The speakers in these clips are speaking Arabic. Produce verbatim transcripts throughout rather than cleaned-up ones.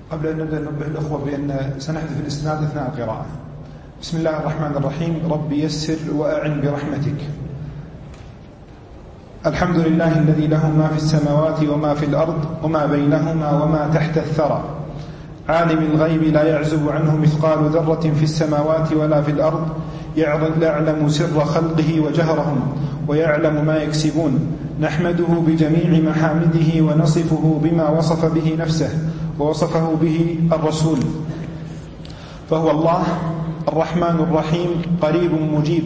قبل أن نبدأ ننبه الأخوة بأن سنحذف الإسناد أثناء القراءة. بسم الله الرحمن الرحيم. رب يسر وأعن برحمتك. الحمد لله الذي له ما في السماوات وما في الأرض وما بينهما وما تحت الثرى، عالم الغيب لا يعزب عنه مثقال ذرة في السماوات ولا في الأرض، يعلم سر خلقه وجهرهم ويعلم ما يكسبون. نحمده بجميع محامده ونصفه بما وصف به نفسه ووصفه به الرسول، فهو الله الرحمن الرحيم قريب مجيب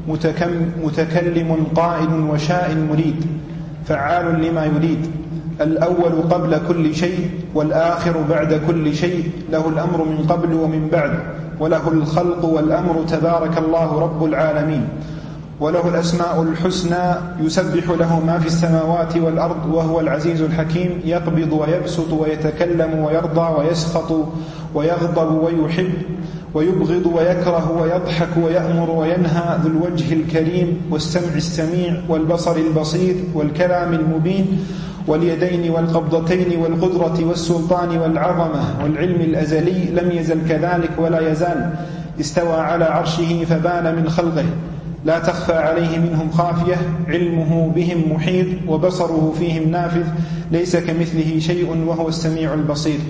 متكلم قائل وشاء مريد فعال لما يريد، الأول قبل كل شيء والآخر بعد كل شيء، له الأمر من قبل ومن بعد وله الخلق والأمر، تبارك الله رب العالمين. وله الأسماء الحسنى يسبح له ما في السماوات والأرض وهو العزيز الحكيم، يقبض ويبسط ويتكلم ويرضى ويسخط ويغضب ويحب ويبغض ويكره ويضحك ويأمر وينهى، ذو الوجه الكريم والسمع السميع والبصر البصير والكلام المبين واليدين والقبضتين والقدرة والسلطان والعظمة والعلم الأزلي، لم يزل كذلك ولا يزال. استوى على عرشه فبان من خلقه، لا تخفى عليه منهم خافية، علمه بهم محيط وبصره فيهم نافذ، ليس كمثله شيء وهو السميع البصير.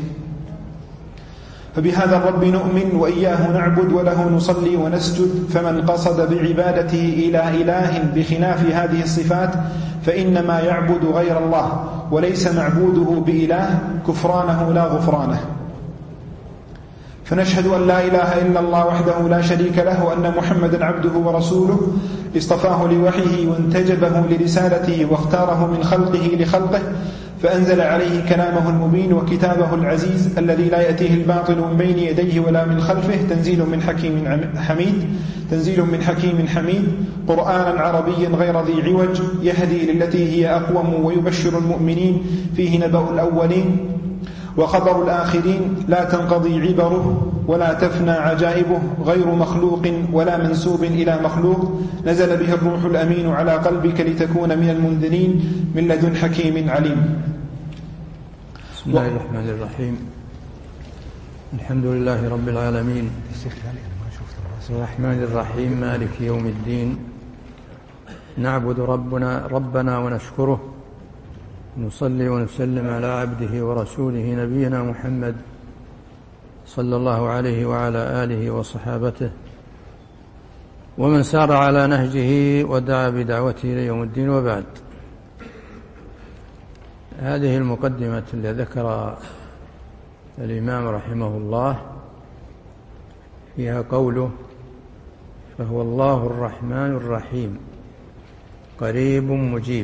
فبهذا الرب نؤمن وإياه نعبد وله نصلي ونسجد، فمن قصد بعبادته إلى إله بخلاف هذه الصفات فإنما يعبد غير الله، وليس معبوده بإله كفرانه لا غفرانه. فنشهد أن لا إله إلا الله وحده لا شريك له، وأن محمدا عبده ورسوله، اصطفاه لوحيه وانتجبه لرسالته واختاره من خلقه لخلقه، فأنزل عليه كلامه المبين وكتابه العزيز الذي لا يأتيه الباطل من بين يديه ولا من خلفه، تنزيل من حكيم حميد تنزيل من حكيم حميد قرآنا عربيا غير ذي عوج، يهدي للتي هي أقوم ويبشر المؤمنين، فيه نبأ الأولين وخبر الآخرين، لا تنقضي عبره ولا تفنى عجائبه، غير مخلوق ولا منسوب إلى مخلوق، نزل به الروح الأمين على قلبك لتكون من المنذرين من لدن حكيم عليم. بسم الله الرحمن الرحيم. الحمد لله رب العالمين، الرحمن الرحيم، مالك يوم الدين، نعبد ربنا ربنا ونشكره، نصلي ونسلم على عبده ورسوله نبينا محمد صلى الله عليه وعلى آله وصحابته ومن سار على نهجه ودعا بدعوته إلى يوم الدين. وبعد، هذه المقدمة التي ذكر الإمام رحمه الله فيها قوله: فهو الله الرحمن الرحيم قريب مجيب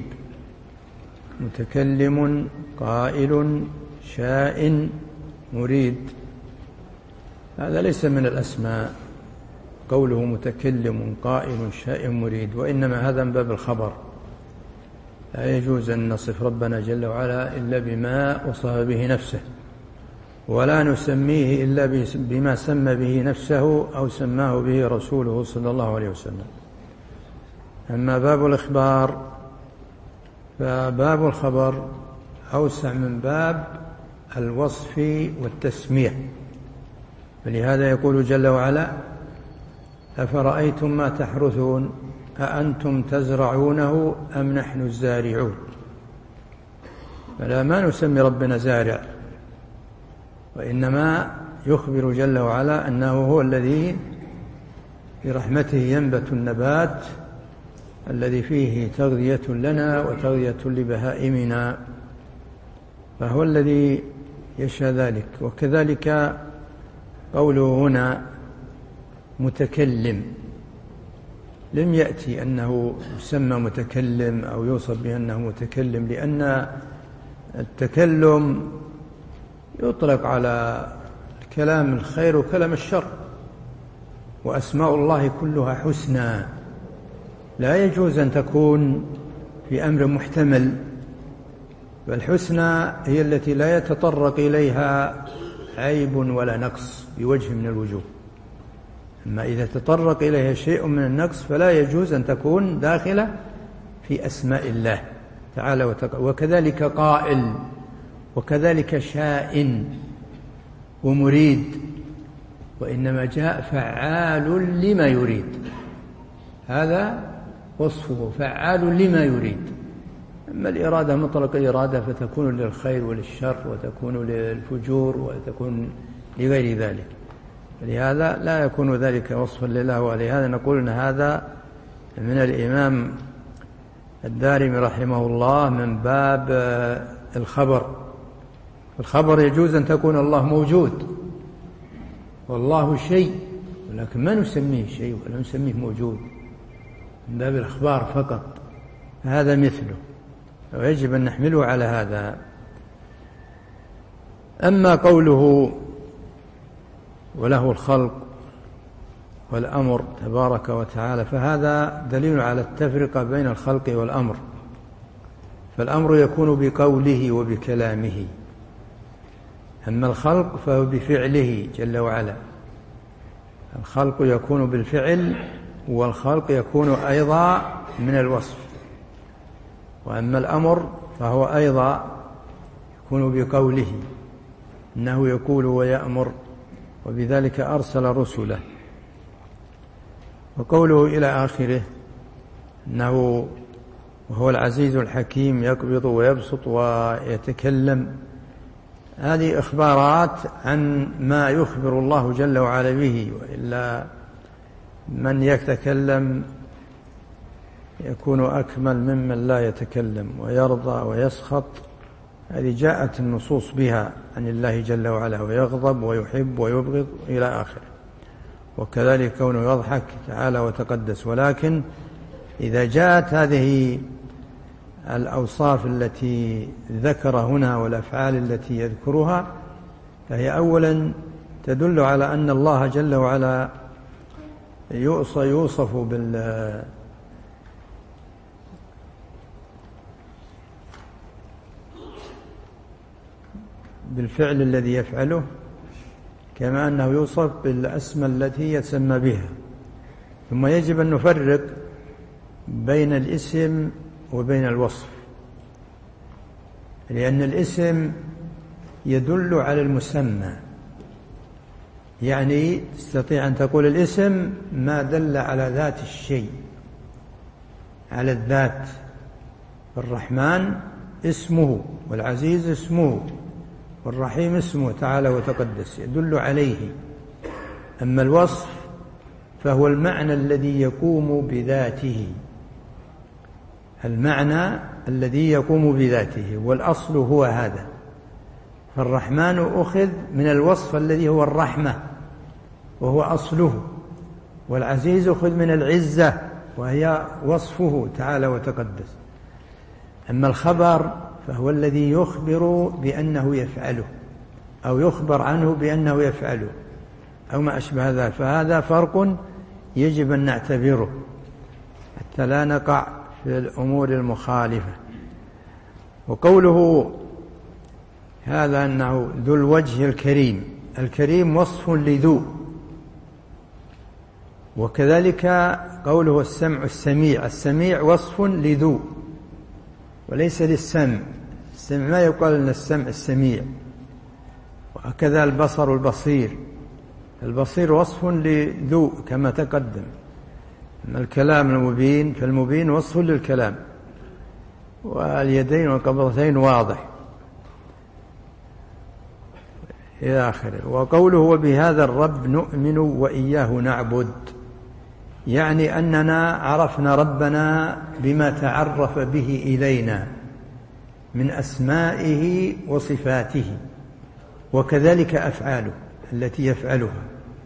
متكلم قائل شاء مريد. هذا ليس من الأسماء قوله متكلم قائل شاء مريد، وإنما هذا من باب الخبر. لا يجوز أن نصف ربنا جل وعلا إلا بما وصف به نفسه، ولا نسميه إلا بما سمى به نفسه أو سماه به رسوله صلى الله عليه وسلم. أما باب الإخبار فباب الخبر أوسع من باب الوصف والتسمية، فلهذا يقول جل وعلا: أفرأيتم ما تحرثون أأنتم تزرعونه أم نحن الزارعون. فلا ما نسمي ربنا زارع، وإنما يخبر جل وعلا أنه هو الذي برحمته ينبت النبات الذي فيه تغذية لنا وتغذية لبهائمنا، فهو الذي يشاء ذلك. وكذلك قوله هنا متكلم، لم يأتي أنه يسمى متكلم أو يوصف بأنه متكلم، لأن التكلم يطلق على كلام الخير وكلام الشر، وأسماء الله كلها حسنى، لا يجوز أن تكون في أمر محتمل، فالحسنى هي التي لا يتطرق إليها عيب ولا نقص بوجه من الوجوه. أما إذا تطرق إليها شيء من النقص فلا يجوز أن تكون داخلة في أسماء الله تعالى وتقى. وكذلك قائل، وكذلك شاء، ومريد، وإنما جاء فعال لما يريد، هذا وصفه فعال لما يريد. أما الإرادة مطلق الإرادة فتكون للخير وللشر وتكون للفجور وتكون لغير ذلك، لهذا لا يكون ذلك وصفا لله. ولهذا نقول أن هذا من الإمام الدارمي رحمه الله من باب الخبر. الخبر يجوز أن تكون الله موجود والله شيء، ولكن ما نسميه شيء ولا نسميه موجود، من باب الأخبار فقط، هذا مثله ويجب أن نحمله على هذا. أما قوله وله الخلق والأمر تبارك وتعالى فهذا دليل على التفرقة بين الخلق والأمر، فالأمر يكون بقوله وبكلامه، أما الخلق فهو بفعله جل وعلا. الخلق يكون بالفعل والخلق يكون أيضا من الوصف، وأما الأمر فهو أيضا يكون بقوله، إنه يقول ويأمر، وبذلك أرسل رسله. وقوله إلى آخره إنه وهو العزيز الحكيم يقبض ويبسط ويتكلم، هذه إخبارات عن ما يخبر الله جل وعلا به، وإلا من يتكلم يكون أكمل ممن لا يتكلم، ويرضى ويسخط، هذه جاءت النصوص بها عن الله جل وعلا، ويغضب ويحب ويبغض إلى آخره. وكذلك كونه يضحك تعالى وتقدس. ولكن إذا جاءت هذه الأوصاف التي ذكر هنا والأفعال التي يذكرها فهي أولا تدل على أن الله جل وعلا يوصف بال بالفعل الذي يفعله، كما أنه يوصف بالأسماء التي يتسمى بها. ثم يجب أن نفرق بين الاسم وبين الوصف، لأن الاسم يدل على المسمى، يعني تستطيع أن تقول الاسم ما دل على ذات الشيء، على الذات. الرحمن اسمه، والعزيز اسمه، والرحيم اسمه تعالى وتقدس، يدل عليه. أما الوصف فهو المعنى الذي يقوم بذاته، المعنى الذي يقوم بذاته، والأصل هو هذا. فالرحمن أخذ من الوصف الذي هو الرحمة وهو أصله، والعزيز أخذ من العزة وهي وصفه تعالى وتقدس. أما الخبر فهو الذي يخبر بأنه يفعله، أو يخبر عنه بأنه يفعله، أو ما أشبه ذلك. فهذا فرق يجب أن نعتبره حتى لا نقع في الأمور المخالفة. وقوله هذا أنه ذو الوجه الكريم، الكريم وصف لذو. وكذلك قوله السمع السميع، السميع وصف لذو وليس للسمع. السمع ما يقال أن السمع السميع. وهكذا البصر البصير، البصير وصف لذو كما تقدم. أما الكلام المبين فالمبين وصف للكلام، واليدين والقبضتين واضح إلى آخره. وقوله وبهذا الرب نؤمن وإياه نعبد، يعني أننا عرفنا ربنا بما تعرف به إلينا من أسمائه وصفاته، وكذلك أفعاله التي يفعلها.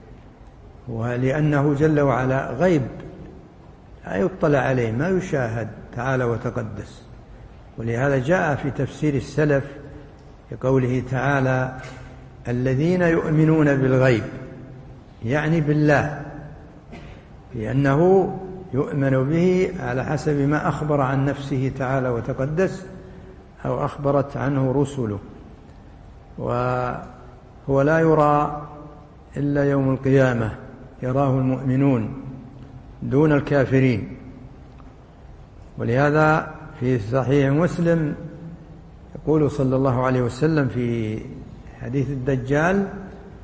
ولأنه جل وعلا غيب لا يطلع عليه، ما يشاهد تعالى وتقدس. ولهذا جاء في تفسير السلف بقوله تعالى الذين يؤمنون بالغيب، يعني بالله، لأنه يؤمن به على حسب ما أخبر عن نفسه تعالى وتقدس أو أخبرت عنه رسله. وهو لا يرى إلا يوم القيامة، يراه المؤمنون دون الكافرين. ولهذا في صحيح مسلم يقول صلى الله عليه وسلم في حديث الدجال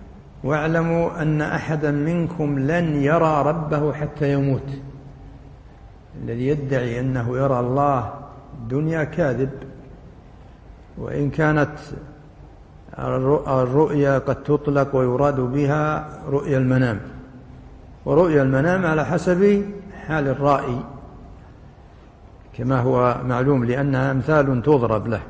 واعلموا أن أحدا منكم لن يرى ربه حتى يموت. الذي يدعي أنه يرى الله الدنيا كاذب، وإن كانت الرؤيا قد تطلق ويراد بها رؤيا المنام، ورؤيا المنام على حسب حال الرائي كما هو معلوم، لأنها أمثال تضرب له.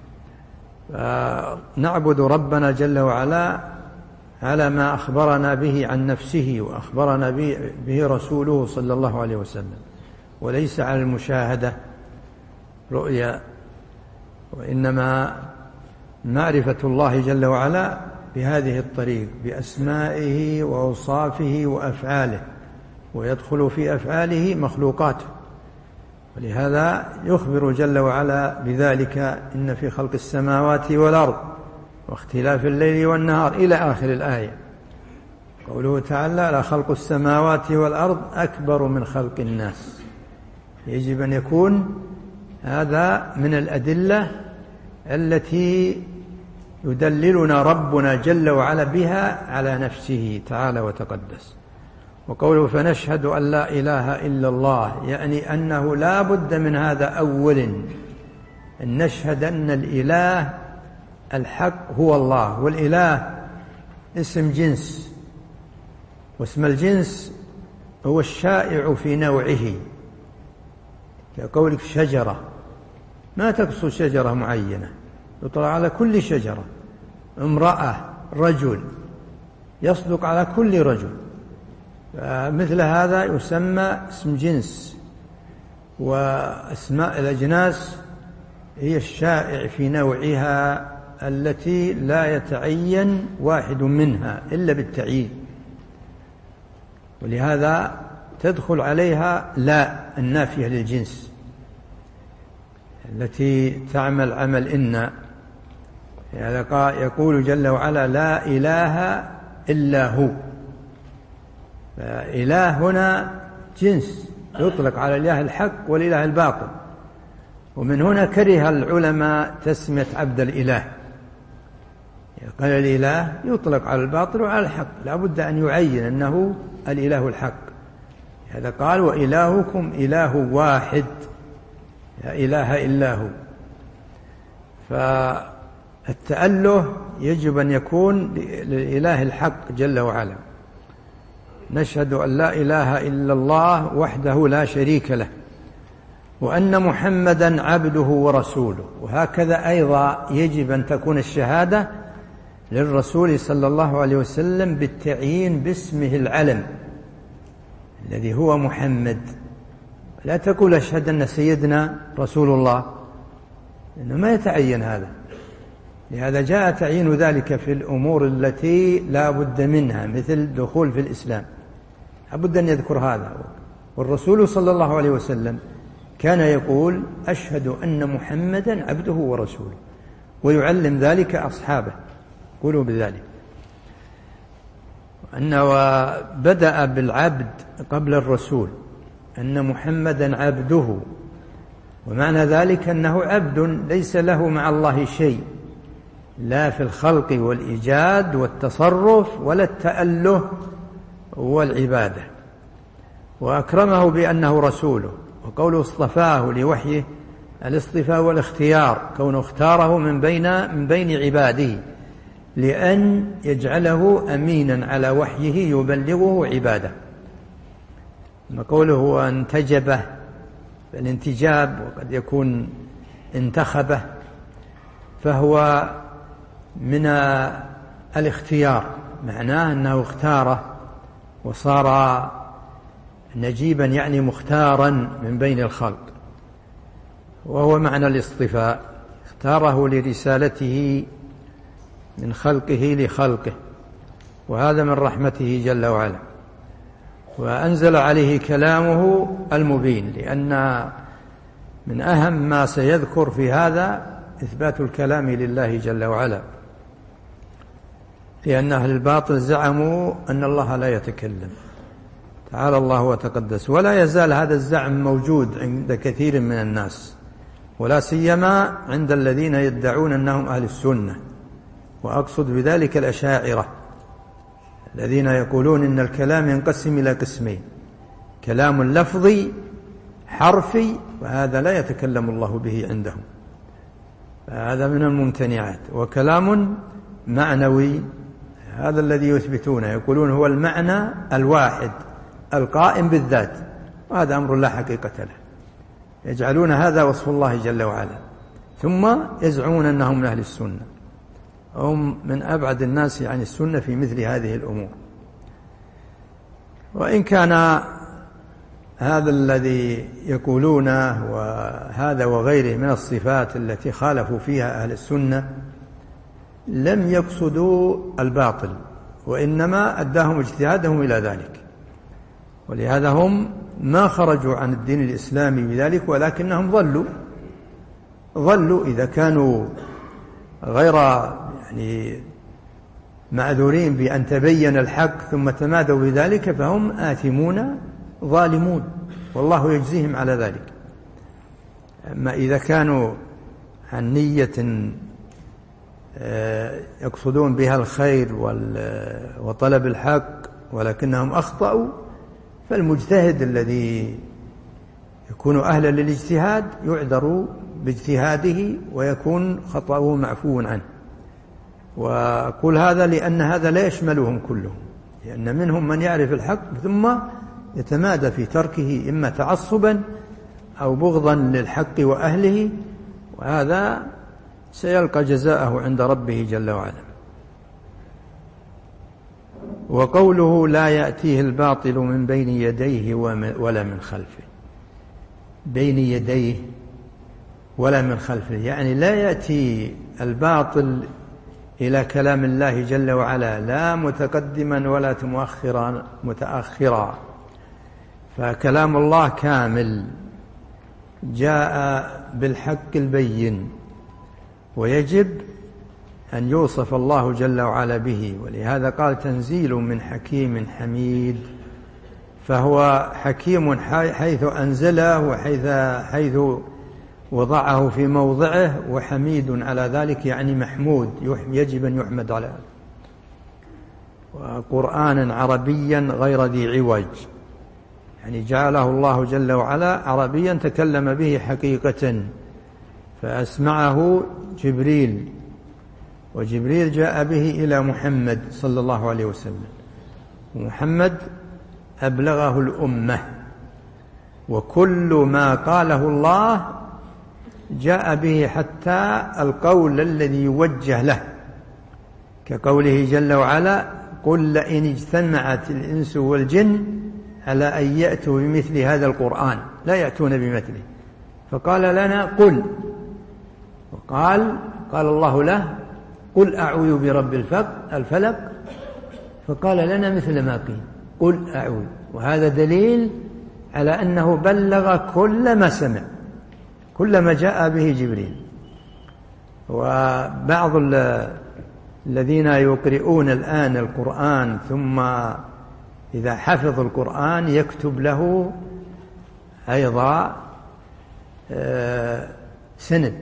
فنعبد ربنا جل وعلا على ما أخبرنا به عن نفسه وأخبرنا به رسوله صلى الله عليه وسلم، وليس على المشاهدة رؤيا، وإنما معرفة الله جل وعلا بهذه الطريق، بأسمائه وأوصافه وأفعاله، ويدخل في أفعاله مخلوقاته. ولهذا يخبر جل وعلا بذلك: إن في خلق السماوات والأرض واختلاف الليل والنهار إلى آخر الآية. قوله تعالى: لخلق السماوات والأرض أكبر من خلق الناس. يجب أن يكون هذا من الأدلة التي يدللنا ربنا جل وعلا بها على نفسه تعالى وتقدس. وقوله: فنشهد أن لا إله إلا الله، يعني أنه لا بد من هذا أولا، أن نشهد أن الإله الحق هو الله. والإله اسم جنس، واسم الجنس هو الشائع في نوعه، كقولك شجرة، ما تقصد شجرة معينة، يطلق على كل شجرة. امرأة، رجل، يصدق على كل رجل. مثل هذا يسمى اسم جنس. وأسماء الأجناس هي الشائع في نوعها التي لا يتعين واحد منها إلا بالتعيين، ولهذا تدخل عليها لا النافية للجنس التي تعمل عمل إن. هذا يقول جل وعلا: لا إله إلا هو. فإله هنا جنس يطلق على الإله الحق والإله الباطل، ومن هنا كره العلماء تسمية عبد الإله. قال الإله يطلق على الباطل وعلى الحق، لا بد أن يعين أنه الإله الحق. هذا قال: وإلهكم إله واحد، لا إله إلا هو. فالتأله يجب أن يكون للإله الحق جل وعلا. نشهد أن لا إله إلا الله وحده لا شريك له، وأن محمدا عبده ورسوله. وهكذا أيضا يجب أن تكون الشهادة للرسول صلى الله عليه وسلم بالتعيين باسمه العلم الذي هو محمد. لا تقول أشهد أن سيدنا رسول الله، إنه ما يتعين هذا. لهذا جاء تعيين ذلك في الأمور التي لا بد منها، مثل دخول في الإسلام، لا بد أن يذكر هذا. والرسول صلى الله عليه وسلم كان يقول: أشهد أن محمدا عبده ورسوله، ويعلم ذلك أصحابه، قولوا بذلك. أنه بدأ بالعبد قبل الرسول، أن محمدا عبده، ومعنى ذلك أنه عبد ليس له مع الله شيء، لا في الخلق والإيجاد والتصرف ولا التأله والعبادة. وأكرمه بأنه رسوله. وقوله اصطفاه لوحيه، الاصطفاء والاختيار، كونه اختاره من بين من بين عباده لأن يجعله أمينا على وحيه يبلغه عباده. قوله انتجبه، الانتجاب وقد يكون انتخبه، فهو من الاختيار، معناه أنه اختاره وصار نجيبا، يعني مختارا من بين الخلق. وهو معنى الاصطفاء، اختاره لرسالته من خلقه لخلقه، وهذا من رحمته جل وعلا. وأنزل عليه كلامه المبين، لأن من أهم ما سيذكر في هذا إثبات الكلام لله جل وعلا، لأن أهل الباطل زعموا أن الله لا يتكلم، تعالى الله وتقدس. ولا يزال هذا الزعم موجود عند كثير من الناس، ولا سيما عند الذين يدعون أنهم أهل السنة، وأقصد بذلك الأشاعرة، الذين يقولون إن الكلام ينقسم إلى قسمين: كلام لفظي حرفي، وهذا لا يتكلم الله به عندهم، هذا من الممتنعات، وكلام معنوي، هذا الذي يثبتونه، يقولون هو المعنى الواحد القائم بالذات، وهذا أمر لا حقيقة له، يجعلون هذا وصف الله جل وعلا، ثم يزعمون أنهم من أهل السنة. هم من أبعد الناس عن السنة في مثل هذه الأمور. وإن كان هذا الذي يقولونه وهذا وغيره من الصفات التي خالفوا فيها أهل السنة لم يقصدوا الباطل، وإنما أداهم اجتهادهم إلى ذلك، ولهذا هم ما خرجوا عن الدين الإسلامي بذلك، ولكنهم ضلوا ضلوا إذا كانوا غير يعني معذورين بأن تبين الحق ثم تمادوا بذلك، فهم آثمون ظالمون، والله يجزيهم على ذلك. أما إذا كانوا عن نية يقصدون بها الخير وطلب الحق ولكنهم أخطأوا، فالمجتهد الذي يكون أهلا للاجتهاد يعذر باجتهاده ويكون خطأه معفو عنه. وأقول هذا لأن هذا لا يشملهم كلهم، لأن منهم من يعرف الحق ثم يتمادى في تركه إما تعصبا أو بغضا للحق وأهله، وهذا سيلقى جزاءه عند ربه جل وعلا. وقوله لا يأتيه الباطل من بين يديه ولا من خلفه، بين يديه ولا من خلفه، يعني لا يأتي الباطل إلى كلام الله جل وعلا لا متقدما ولا مؤخرا متأخرا، فكلام الله كامل جاء بالحق البين، ويجب أن يوصف الله جل وعلا به، ولهذا قال تنزيل من حكيم حميد، فهو حكيم حيث أنزله وحيث حيث وضعه في موضعه، وحميد على ذلك يعني محمود يجب أن يحمد على، وقرآنا عربيا غير ذي عوج، يعني جعله الله جل وعلا عربيا تكلم به حقيقة، فأسمعه جبريل، وجبريل جاء به إلى محمد صلى الله عليه وسلم، ومحمد أبلغه الأمة، وكل ما قاله الله جاء به حتى القول الذي يوجه له، كقوله جل وعلا قل لئن اجتمعت الإنس والجن على أن يأتوا بمثل هذا القرآن لا يأتون بمثله، فقال لنا قل، وقال قال الله له قل أعوذ برب الفلق، فقال لنا مثل ما قيل قل أعوذ، وهذا دليل على أنه بلغ كل ما سمع، كل ما جاء به جبريل. وبعض الذين يقرؤون الآن القرآن ثم إذا حفظ القرآن يكتب له أيضا سند،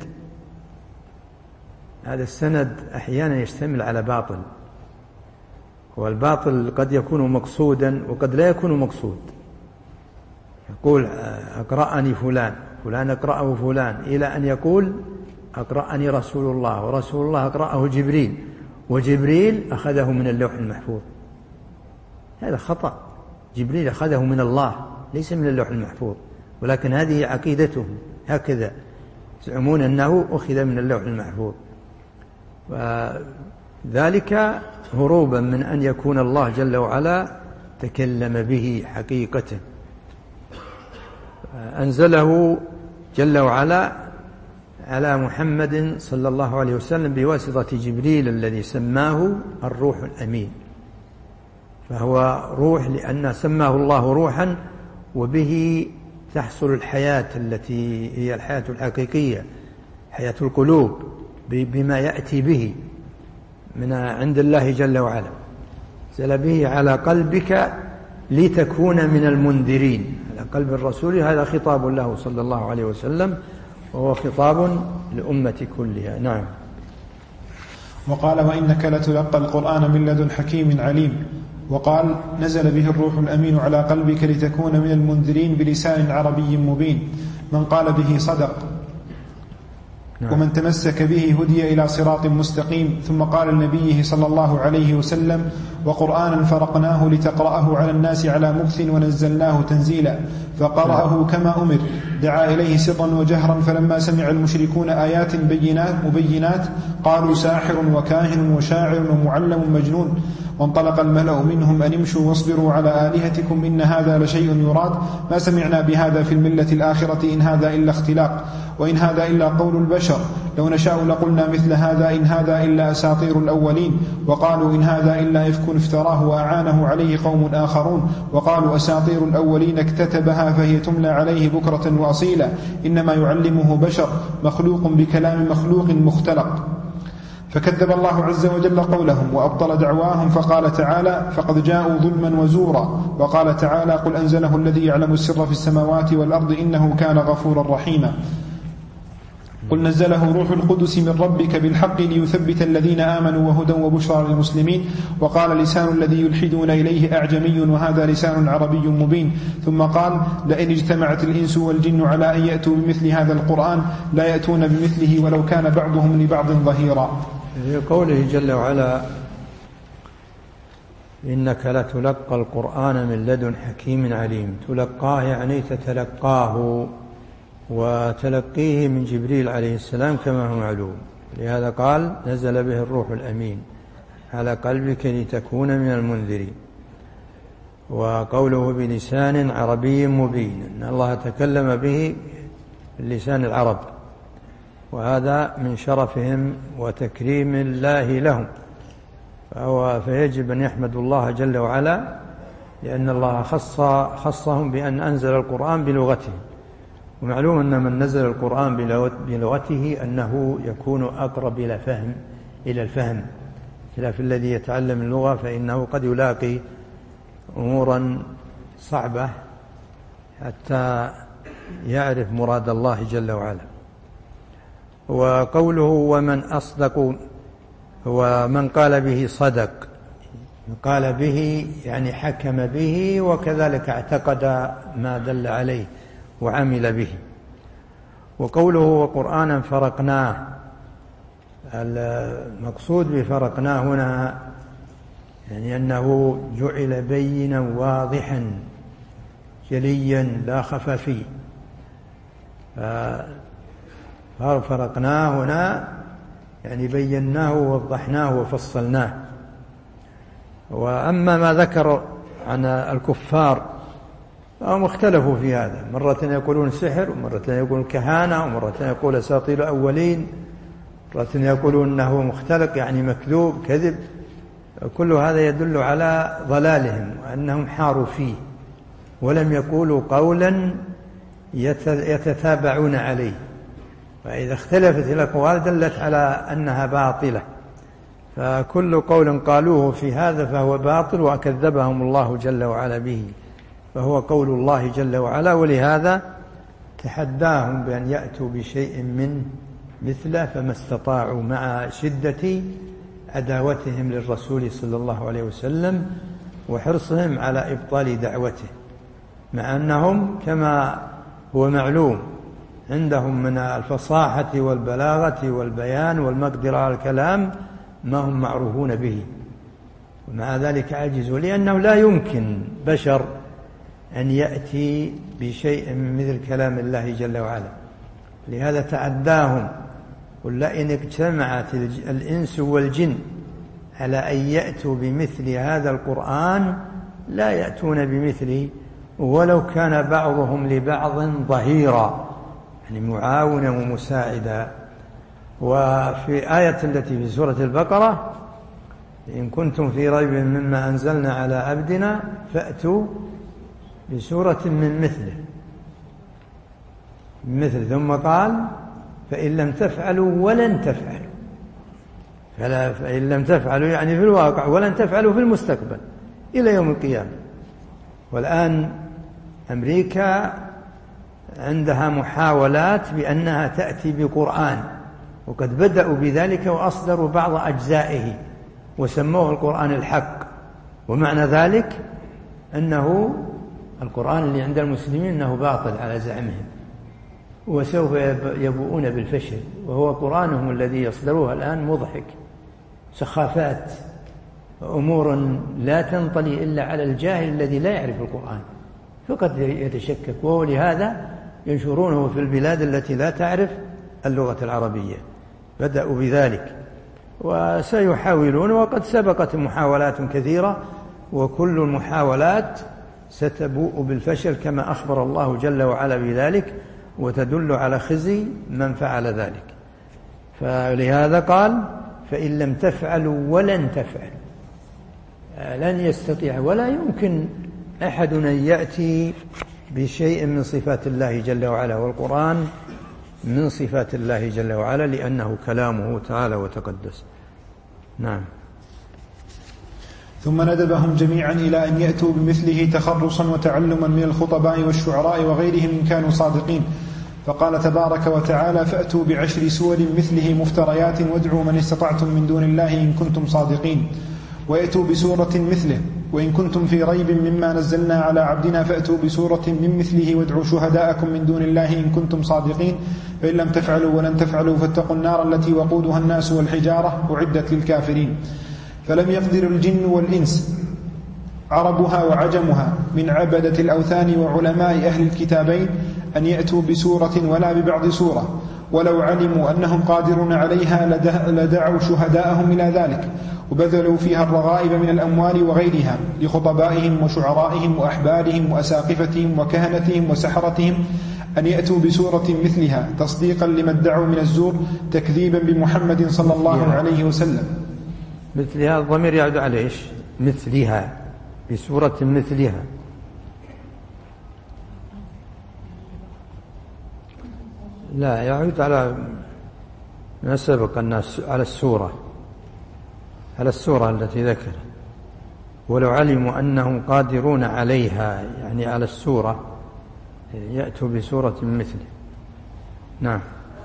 هذا السند أحيانا يشتمل على باطل، والباطل قد يكون مقصودا وقد لا يكون مقصود، يقول أقرأني فلان فلان أقرأه فلان، إلى أن يقول أقرأني رسول الله، ورسول الله أقرأه جبريل، وجبريل أخذه من اللوح المحفوظ، هذا خطأ، جبريل أخذه من الله ليس من اللوح المحفوظ، ولكن هذه عقيدتهم، هكذا يزعمون أنه أخذ من اللوح المحفوظ، وذلك هروبا من أن يكون الله جل وعلا تكلم به حقيقة. أنزله جل وعلا على محمد صلى الله عليه وسلم بواسطة جبريل الذي سماه الروح الأمين، فهو روح لأن سماه الله روحا، وبه تحصل الحياة التي هي الحياة الحقيقية، حياة القلوب، بما يأتي به من عند الله جل وعلا، نزل به على قلبك لتكون من المنذرين، على قلب الرسول، هذا خطاب له صلى الله عليه وسلم، وهو خطاب للأمة كلها. نعم. وقال وإنك لتلقى القرآن من لدن حكيم عليم، وقال نزل به الروح الأمين على قلبك لتكون من المنذرين بلسان عربي مبين. من قال به صدق ومن تمسك به هدي إلى صراط مستقيم. ثم قال لنبيه صلى الله عليه وسلم وقرآنا فرقناه لتقرأه على الناس على مكث ونزلناه تنزيلا. فقرأه كما أمر دعا إليه سرا وجهرا. فلما سمع المشركون آيات بينات مبينات قالوا ساحر وكاهن وشاعر ومعلم مجنون. وانطلق الملأ منهم أن امشوا واصبروا على آلهتكم إن هذا لشيء يراد ما سمعنا بهذا في الملة الآخرة إن هذا إلا اختلاق وإن هذا إلا قول البشر لو نشاء لقلنا مثل هذا إن هذا إلا أساطير الأولين. وقالوا إن هذا إلا إفك افتراه وأعانه عليه قوم آخرون. وقالوا أساطير الأولين اكتتبها فهي تملى عليه بكرة وأصيلا إنما يعلمه بشر مخلوق بكلام مخلوق مختلق. فكذب الله عز وجل قولهم وأبطل دعواهم. فقال تعالى فقد جاءوا ظلما وزورا. وقال تعالى قل أنزله الذي يعلم السر في السماوات والأرض إنه كان غفورا رحيما. قل نزله روح القدس من ربك بالحق ليثبت الذين آمنوا وهدى وبشرى للمسلمين. وقال لسان الذي يلحدون إليه أعجمي وهذا لسان عربي مبين. ثم قال لئن اجتمعت الإنس والجن على أن يأتوا بمثل هذا القرآن لا يأتون بمثله ولو كان بعضهم لبعض ظهيرا. في قوله جل وعلا إنك لتلقى القرآن من لدن حكيم عليم. تلقاه يعني تتلقاه، وتلقيه من جبريل عليه السلام كما هو معلوم. لهذا قال نزل به الروح الأمين على قلبك لتكون من المنذرين. وقوله بلسان عربي مبين أن الله تكلم به بلسان العرب، وهذا من شرفهم وتكريم الله لهم، فهو فيجب أن يحمدوا الله جل وعلا لأن الله خص خصهم بأن أنزل القرآن بلغتهم. ومعلوم أن من نزل القرآن بلغته أنه يكون أقرب إلى فهم إلى الفهم، خلاف الذي يتعلم اللغة فإنه قد يلاقي أمورا صعبة حتى يعرف مراد الله جل وعلا. وقوله ومن أصدق ومن قال به صدق، قال به يعني حكم به وكذلك اعتقد ما دل عليه وعمل به. وقوله وقرآنا فرقناه، المقصود بفرقناه هنا يعني أنه جعل بينا واضحا جليا لا خفى فيه. فرقناه هنا يعني بيناه ووضحناه وفصلناه. وأما ما ذكر عن الكفار فهم اختلفوا في هذا، مرة يقولون سحر ومرة يقولون كهانة ومرة يقول أساطير الأولين، مرة يقولون أنه مختلق يعني مكذوب كذب. كل هذا يدل على ضلالهم وأنهم حاروا فيه ولم يقولوا قولا يتتابعون عليه. فإذا اختلفت الأقوال دلت على أنها باطلة، فكل قول قالوه في هذا فهو باطل وأكذبهم الله جل وعلا به، فهو قول الله جل وعلا. ولهذا تحداهم بأن يأتوا بشيء من مثله فما استطاعوا مع شدة عداوتهم للرسول صلى الله عليه وسلم وحرصهم على إبطال دعوته، مع أنهم كما هو معلوم عندهم من الفصاحة والبلاغة والبيان والمقدرة على الكلام ما هم معروفون به، ومع ذلك عجزوا، لأنه لا يمكن بشر أن يأتي بشيء من مثل كلام الله جل وعلا. لهذا تعداهم قل لئن اجتمعت الإنس والجن على أن يأتوا بمثل هذا القرآن لا يأتون بمثله ولو كان بعضهم لبعض ظهيرا، يعني معاونا ومساعدا. وفي آية التي في سورة البقرة إن كنتم في ريب مما أنزلنا على عبدنا فأتوا بسورة من مثله مثل ثم قال فإن لم تفعلوا ولن تفعلوا، فلا فإن لم تفعلوا يعني في الواقع ولن تفعلوا في المستقبل إلى يوم القيامة. والآن أمريكا عندها محاولات بأنها تأتي بقرآن، وقد بدأوا بذلك وأصدروا بعض أجزائه وسموه القرآن الحق، ومعنى ذلك أنه القرآن اللي عند المسلمين أنه باطل على زعمهم، وسوف يبوؤون بالفشل، وهو قرآنهم الذي يصدروه الآن مضحك، سخافات، أمور لا تنطلي إلا على الجاهل الذي لا يعرف القرآن فقد يتشكك، وهو لهذا ينشرونه في البلاد التي لا تعرف اللغة العربية. بدأوا بذلك وسيحاولون، وقد سبقت محاولات كثيرة، وكل المحاولات ستبوء بالفشل كما أخبر الله جل وعلا بذلك، وتدل على خزي من فعل ذلك. فلهذا قال فإن لم تفعلوا ولن تفعلوا، لن يستطيع ولا يمكن أحد أن يأتي بشيء من صفات الله جل وعلا، والقرآن من صفات الله جل وعلا لأنه كلامه تعالى وتقدس. نعم. ثم ندبهم جميعا إلى أن يأتوا بمثله تخرصا وتعلما من الخطباء والشعراء وغيرهم إن كانوا صادقين، فقال تبارك وتعالى فأتوا بعشر سور مثله مفتريات وادعوا من استطعتم من دون الله إن كنتم صادقين، ويأتوا بسورة مثله، وإن كنتم في ريب مما نزلنا على عبدنا فأتوا بسورة من مثله وادعوا شهداءكم من دون الله إن كنتم صادقين، فإن لم تفعلوا ولن تفعلوا فاتقوا النار التي وقودها الناس والحجارة أعدت للكافرين. فلم يقدر الجن والإنس عربها وعجمها من عبدة الأوثان وعلماء أهل الكتابين أن يأتوا بسورة ولا ببعض سورة، ولو علموا أنهم قادرون عليها لدعوا شهداءهم إلى ذلك، وبذلوا فيها الرغائب من الأموال وغيرها لخطبائهم وشعرائهم وأحبارهم وأساقفتهم وكهنتهم وسحرتهم أن يأتوا بسورة مثلها تصديقا لما ادعوا من الزور تكذيبا بمحمد صلى الله عليه وسلم. مثلها الضمير يعود على إيش؟ مثلها، بسورة مثلها. لا، يعود على ما سبق الناس على السورة، على السورة التي ذكر، ولو علموا أنهم قادرون عليها يعني على السورة يأتوا بسورة مثله. نعم.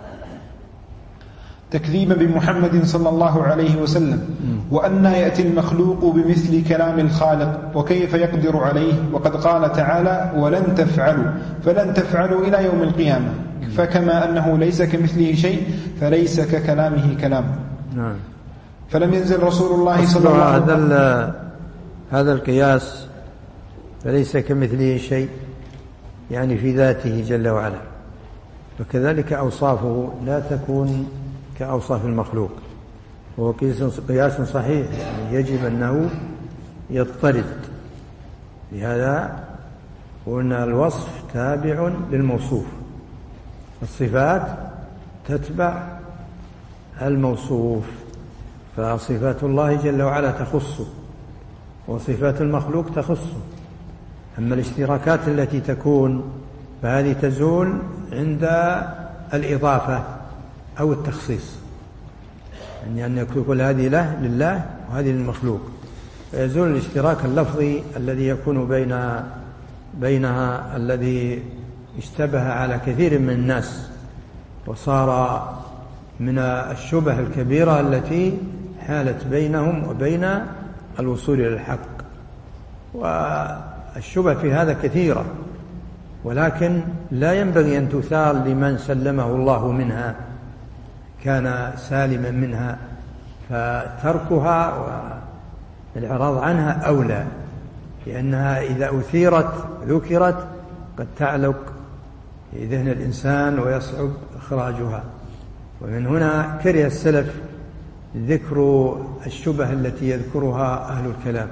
تكذيبا بمحمد صلى الله عليه وسلم. وأن يأتي المخلوق بمثل كلام الخالق وكيف يقدر عليه، وقد قال تعالى ولن تفعلوا، فلن تفعلوا إلى يوم القيامة، فكما أنه ليس كمثله شيء فليس ككلامه كلام. نعم. فلم ينزل رسول الله صلى الله عليه وسلم هذا هذا القياس فليس كمثله شيء يعني في ذاته جل وعلا، وكذلك أوصافه لا تكون كأوصاف المخلوق، وهو قياس صحيح يعني يجب أنه يضطرد. لهذا قلنا الوصف تابع للموصوف، الصفات تتبع الموصوف، فصفات الله جل وعلا تخصه وصفات المخلوق تخصه. أما الاشتراكات التي تكون فهذه تزول عند الإضافة أو التخصيص، يعني أن يقول هذه له لله وهذه للمخلوق، فيزول الاشتراك اللفظي الذي يكون بين بينها الذي اشتبه على كثير من الناس، وصار من الشبه الكبيرة التي حالت بينهم وبين الوصول إلى الحق. والشبه في هذا كثيرة، ولكن لا ينبغي أن تثار لمن سلمه الله منها كان سالما منها، فتركها والإعراض عنها أولى، لأنها إذا أثيرت ذكرت قد تعلق في ذهن الإنسان ويصعب إخراجها. ومن هنا كره السلف ذكر الشبه التي يذكرها أهل الكلام.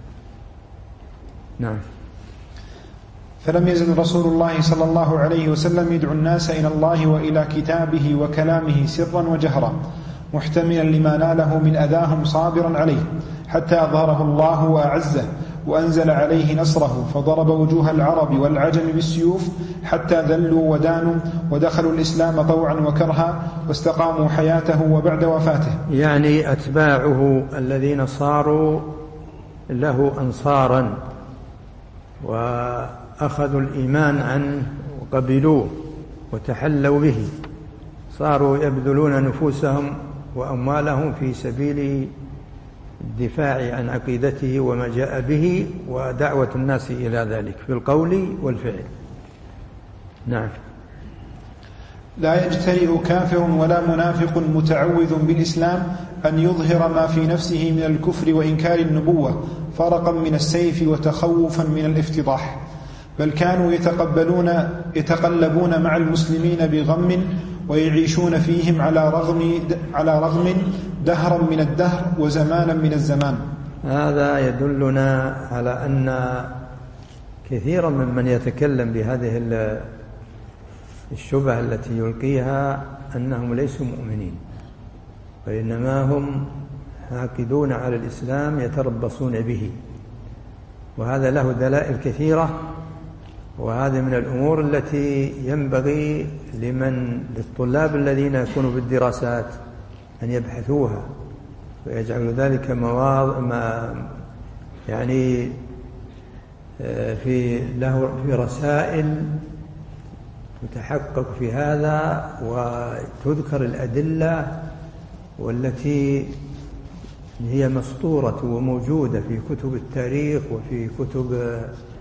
نعم. فلم يزل رسول الله صلى الله عليه وسلم يدعو الناس إلى الله وإلى كتابه وكلامه سرا وجهرا، محتملا لما ناله من أذاهم صابرا عليه، حتى أظهره الله وأعزه وأنزل عليه نصره، فضرب وجوه العرب والعجم بالسيوف حتى ذلوا ودانوا ودخلوا الإسلام طوعا وكرها واستقاموا حياته وبعد وفاته. يعني أتباعه الذين صاروا له أنصارا وأخذوا الإيمان عنه وقبلوه وتحلوا به، صاروا يبذلون نفوسهم وأموالهم في سبيله الدفاع عن عقيدته وما جاء به ودعوة الناس إلى ذلك في القول والفعل. نعم. لا يجترئ كافر ولا منافق متعوذ بالإسلام أن يظهر ما في نفسه من الكفر وإنكار النبوة فرقا من السيف وتخوفا من الافتضاح، بل كانوا يتقبلون يتقلبون مع المسلمين بغم ويعيشون فيهم على رغم على رغم دهرا من الدهر وزمانا من الزمان. هذا يدلنا على أن كثيرا ممن يتكلم بهذه الشبهة التي يلقيها أنهم ليسوا مؤمنين، وإنما هم عاقدون على الإسلام يتربصون به، وهذا له دلائل كثيرة، وهذه من الأمور التي ينبغي لمن للطلاب الذين يكونوا بالدراسات أن يبحثوها ويجعلوا ذلك مواضع ما يعني في له في رسائل تتحقق في هذا وتذكر الأدلة والتي هي مسطورة وموجودة في كتب التاريخ وفي كتب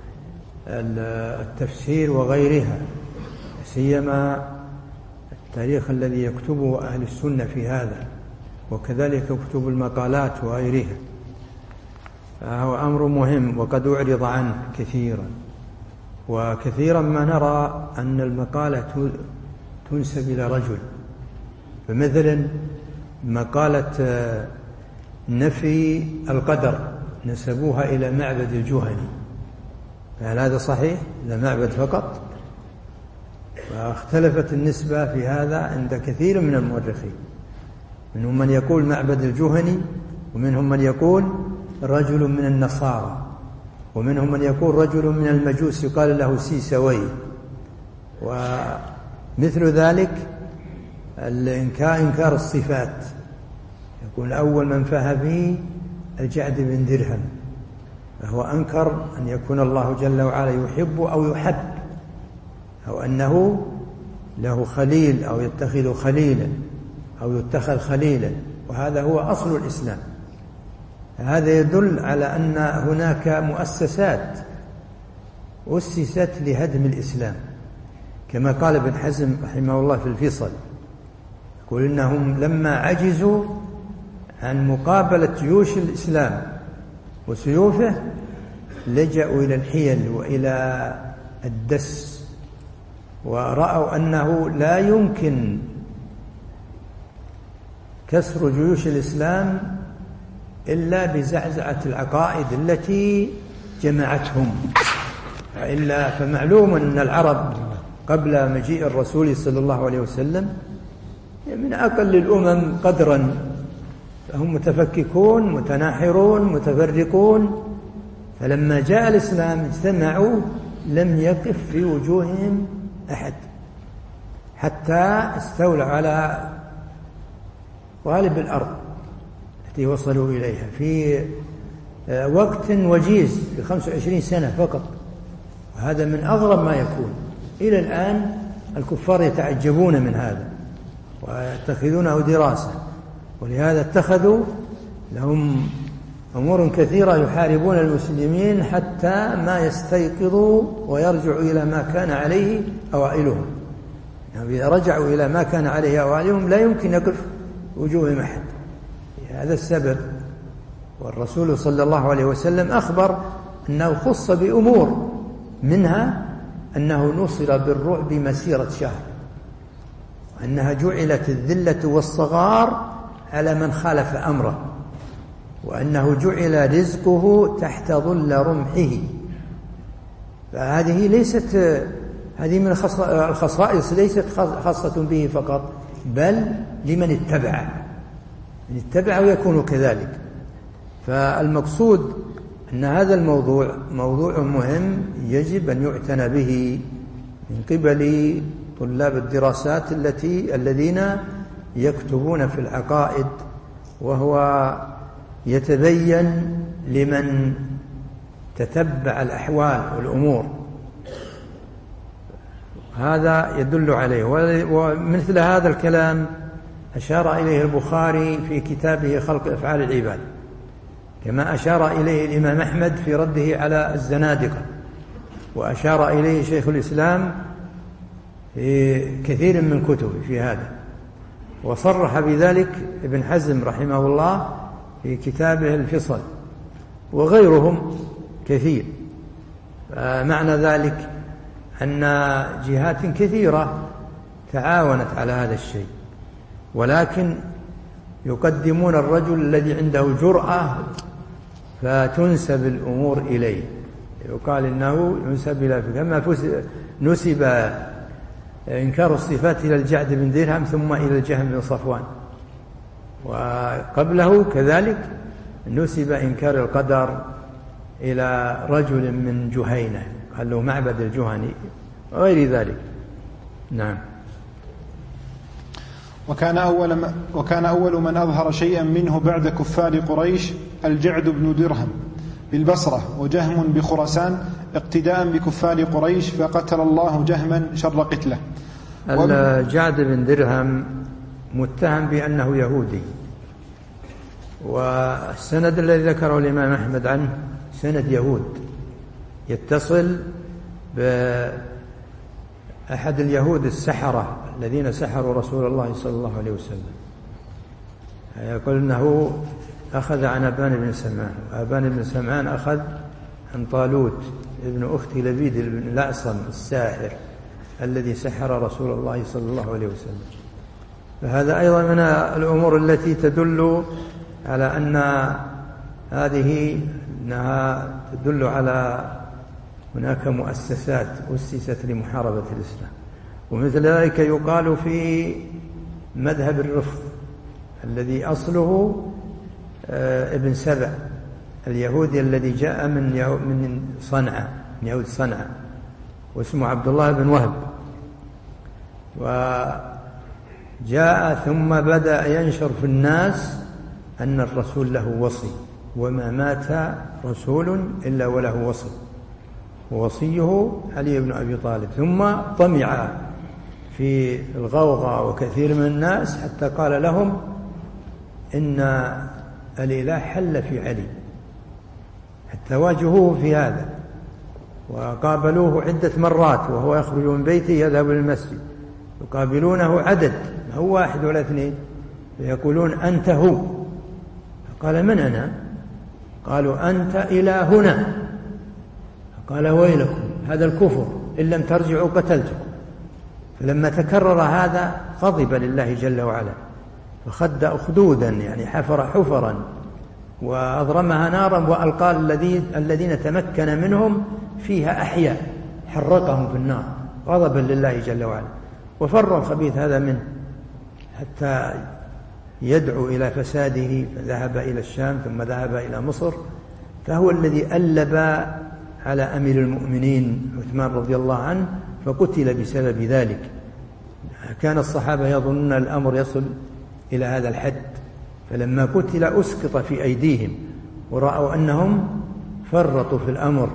التفسير وغيرها، سيما التاريخ الذي يكتبه أهل السنة في هذا، وكذلك كتب المقالات وغيرها. فهو أمر مهم وقد أعرض عنه كثيرا، وكثيرا ما نرى أن المقالة تنسب إلى رجل، فمثلا مقالة نفي القدر نسبوها إلى معبد الجهني، فهل هذا صحيح؟ إلى معبد فقط؟ واختلفت النسبة في هذا عند كثير من المؤرخين، منهم من يقول معبد الجهني، ومنهم من يقول رجل من النصارى، ومنهم من يقول رجل من المجوس يقال له سيسوي. ومثل ذلك إنكار الصفات، يقول أول من فاه به الجعد بن درهم، فهو أنكر أن يكون الله جل وعلا يحب أو يحب، أو أنه له خليل أو يتخذ خليلا أو يتخذ خليلا، وهذا هو أصل الإسلام. هذا يدل على أن هناك مؤسسات أسست لهدم الإسلام، كما قال ابن حزم رحمه الله في الفصل، يقول إنهم لما عجزوا عن مقابلة جيوش الإسلام وسيوفه لجأوا إلى الحيل وإلى الدس، ورأوا أنه لا يمكن كسر جيوش الإسلام إلا بزعزعة العقائد التي جمعتهم. إلا فمعلوم أن العرب قبل مجيء الرسول صلى الله عليه وسلم من أقل الأمم قدرا، فهم متفككون متناحرون متفرقون، فلما جاء الإسلام اجتمعوا لم يقف في وجوههم أحد حتى استولوا على غالب الأرض التي وصلوا إليها في وقت وجيز في خمس وعشرين سنة فقط. وهذا من أغرب ما يكون. إلى الآن الكفار يتعجبون من هذا ويتخذونه دراسة، ولهذا اتخذوا لهم أمور كثيرة يحاربون المسلمين حتى ما يستيقظوا ويرجعوا إلى ما كان عليه أوائلهم. يعني إذا رجعوا إلى ما كان عليه أوائلهم لا يمكن يقف وجوههم أحد. هذا السبب. والرسول صلى الله عليه وسلم أخبر أنه خص بأمور، منها أنه نصر بالرعب مسيرة شهر، وأنها جعلت الذلة والصغار على من خالف أمره، وأنه جعل رزقه تحت ظل رمحه. فهذه ليست هذه من الخصائص ليست خاصة به فقط، بل لمن اتبع، من اتبع ويكون كذلك. فالمقصود أن هذا الموضوع موضوع مهم يجب أن يعتنى به من قبل طلاب الدراسات التي الذين يكتبون في العقائد، وهو يتبين لمن تتبع الأحوال والأمور. هذا يدل عليه. ومثل هذا الكلام أشار إليه البخاري في كتابه خلق أفعال العباد، كما أشار إليه الإمام أحمد في رده على الزنادقة، وأشار إليه شيخ الإسلام في كثير من كتبه في هذا، وصرح بذلك ابن حزم رحمه الله في كتابه الفصل، وغيرهم كثير. معنى ذلك أن جهات كثيرة تعاونت على هذا الشيء، ولكن يقدمون الرجل الذي عنده جرأة فتنسب الأمور إليه، يقال إنه ينسب إلى، كما نسب إنكار الصفات إلى الجعد بن درهم ثم إلى الجهم بن صفوان، وقبله كذلك نسب إنكار القدر إلى رجل من جهينة قال له معبد الجهني وغير ذلك. نعم. وكان أول, وكان أول من أظهر شيئا منه بعد كفار قريش الجعد بن درهم بالبصرة، وجهم بخراسان اقتداء بكفار قريش، فقتل الله جهما شر قتله. الجعد بن درهم متهم بأنه يهودي، والسند الذي ذكره الإمام أحمد عنه سند يهود يتصل بأحد اليهود السحرة الذين سحروا رسول الله صلى الله عليه وسلم. يقول أنه أخذ عن أبان بن سمعان، وأبان بن سمعان أخذ عن طالوت ابن أخت لبيد بن الأعصم الساحر الذي سحر رسول الله صلى الله عليه وسلم. فهذا أيضا من الأمور التي تدل على أن هذه أنها تدل على هناك مؤسسات أسست لمحاربة الإسلام. ومثل ذلك يقال في مذهب الرفض الذي أصله ابن سبع اليهودي الذي جاء من من صنعاء، من يهود صنعاء، واسمه عبد الله بن وهب، وجاء ثم بدأ ينشر في الناس أن الرسول له وصي، وما مات رسول إلا وله وصي، ووصيه علي بن أبي طالب. ثم طمع في الغوغاء وكثير من الناس حتى قال لهم إن الإله حل في علي، حتى واجهوه في هذا وقابلوه عدة مرات وهو يخرج من بيته يذهب للمسجد، يقابلونه عدد، ما هو واحد ولا اثنين، فيقولون أنت هو، فقال من أنا؟ قالوا أنت إلهنا. قال ويلكم هذا الكفر إن لم ترجعوا قتلتكم. فلما تكرر هذا غضب لله جل وعلا، فخد أخدودا يعني حفر حفرا وأضرمها نارا وألقى الذين تمكن منهم فيها أحياء، حرقهم في النار غضبا لله جل وعلا. وفر الخبيث هذا منه حتى يدعو إلى فساده، فذهب إلى الشام ثم ذهب إلى مصر، فهو الذي ألب على أمير المؤمنين عثمان رضي الله عنه فقتل بسبب ذلك. كان الصحابة يظنون الأمر يصل إلى هذا الحد، فلما قتل أسقط في أيديهم ورأوا أنهم فرطوا في الأمر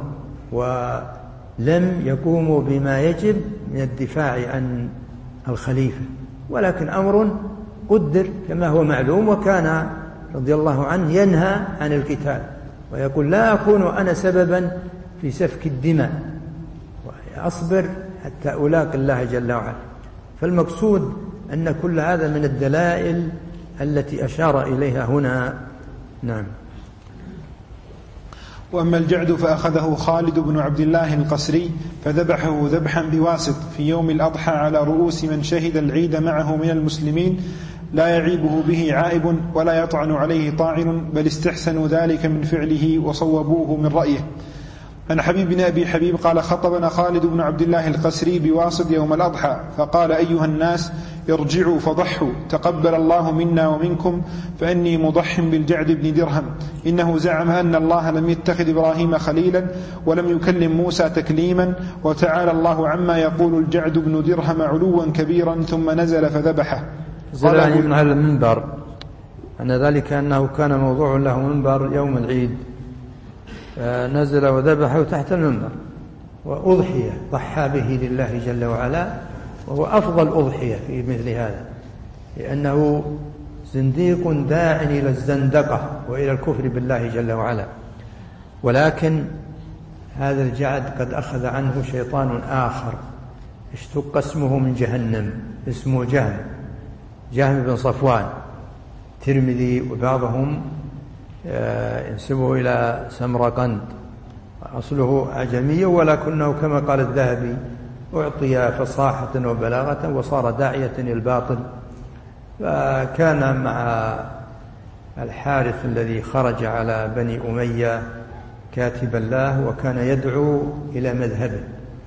ولم يقوموا بما يجب من الدفاع عن الخليفة، ولكن أمر قدر كما هو معلوم. وكان رضي الله عنه ينهى عن القتال ويقول لا أكون أنا سببا في سفك الدماء، وأصبر حتى ألاقي الله جل وعلا. فالمقصود أن كل هذا من الدلائل التي أشار إليها هنا. نعم. وأما الجعد فأخذه خالد بن عبد الله القسري فذبحه ذبحا بواسط في يوم الأضحى على رؤوس من شهد العيد معه من المسلمين، لا يعيبه به عائب ولا يطعن عليه طاعن، بل استحسنوا ذلك من فعله وصوبوه من رأيه. عن حبيب بن أبي حبيب قال خطبنا خالد بن عبد الله القسري بواسط يوم الأضحى فقال أيها الناس ارجعوا فضحوا، تقبل الله منا ومنكم، فإني مضح بالجعد بن درهم، إنه زعم أن الله لم يتخذ إبراهيم خليلا ولم يكلم موسى تكليما، وتعالى الله عما يقول الجعد بن درهم علوا كبيرا، ثم نزل فذبحه. زلاني من على المنبر أن ذلك أنه كان موضوع له منبر يوم العيد، نزل وذبحه تحت المنبر، وأضحية ضحى به لله جل وعلا، وهو أفضل أضحية في مثل هذا، لأنه زنديق داع إلى الزندقة وإلى الكفر بالله جل وعلا. ولكن هذا الجعد قد أخذ عنه شيطان آخر اشتق اسمه من جهنم، اسمه جهم، جهم بن صفوان ترمذي، وبعضهم ينسبه إلى سمرقند، أصله أعجمي ولكنه كما قال الذهبي أعطي فصاحة وبلاغة وصار داعية الباطل. فكان مع الحارث الذي خرج على بني أمية كاتبا له، وكان يدعو إلى مذهبه،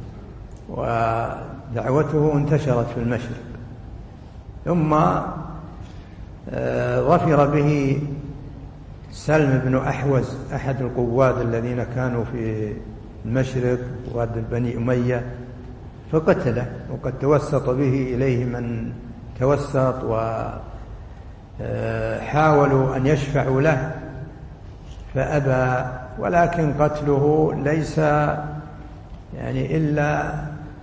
ودعوته انتشرت في المشرق. ثم ظفر به سلم بن أحوز أحد القواد الذين كانوا في المشرق قواد بني أمية، فقتله، وقد توسط به إليه من توسط وحاولوا أن يشفعوا له فأبى. ولكن قتله ليس يعني إلا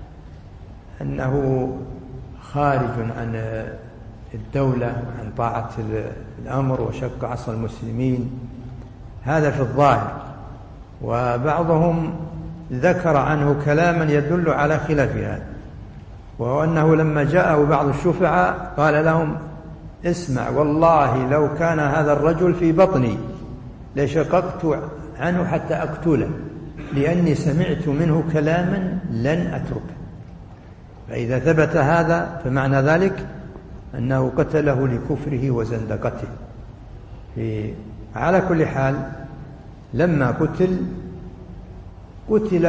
أنه خارج عن الدولة وعن طاعة الأمر وشق عصا المسلمين، هذا في الظاهر. وبعضهم ذكر عنه كلاما يدل على خلاف هذا، وهو أنه لما جاءه بعض الشفعاء قال لهم: اسمع، والله لو كان هذا الرجل في بطني لشققت عنه حتى أقتله، لأني سمعت منه كلاما لن أتركه. فإذا ثبت هذا فمعنى ذلك أنه قتله لكفره وزندقته. في على كل حال لما قتل قتل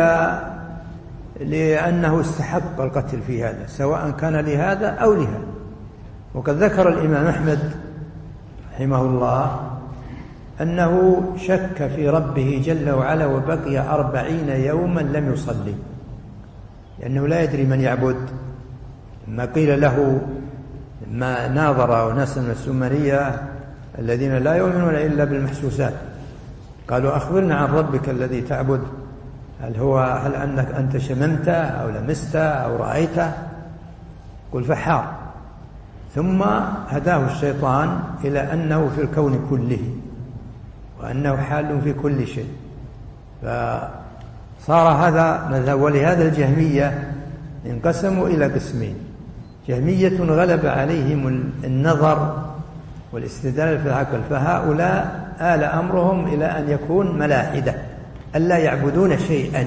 لأنه استحق القتل في هذا، سواء كان لهذا أو لهذا. وقد ذكر الإمام أحمد رحمه الله أنه شك في ربه جل وعلا وبقي أربعين يوما لم يصلي، لأنه لا يدري من يعبد. لما قيل له، ما ناظر ناس من السومرية الذين لا يؤمنون إلا بالمحسوسات، قالوا: أخبرنا عن ربك الذي تعبد، هل هو هل أنك أنت شممته أو لمسته أو رأيته؟ قل فحار. ثم هداه الشيطان إلى أنه في الكون كله، وأنه حال في كل شيء، فصار هذا مذهب. ولهذا الجهمية انقسموا إلى قسمين: جهمية غلب عليهم النظر والاستدلال في العقل، فهؤلاء آل أمرهم إلى أن يكون ملاحدة، ألا يعبدون شيئا.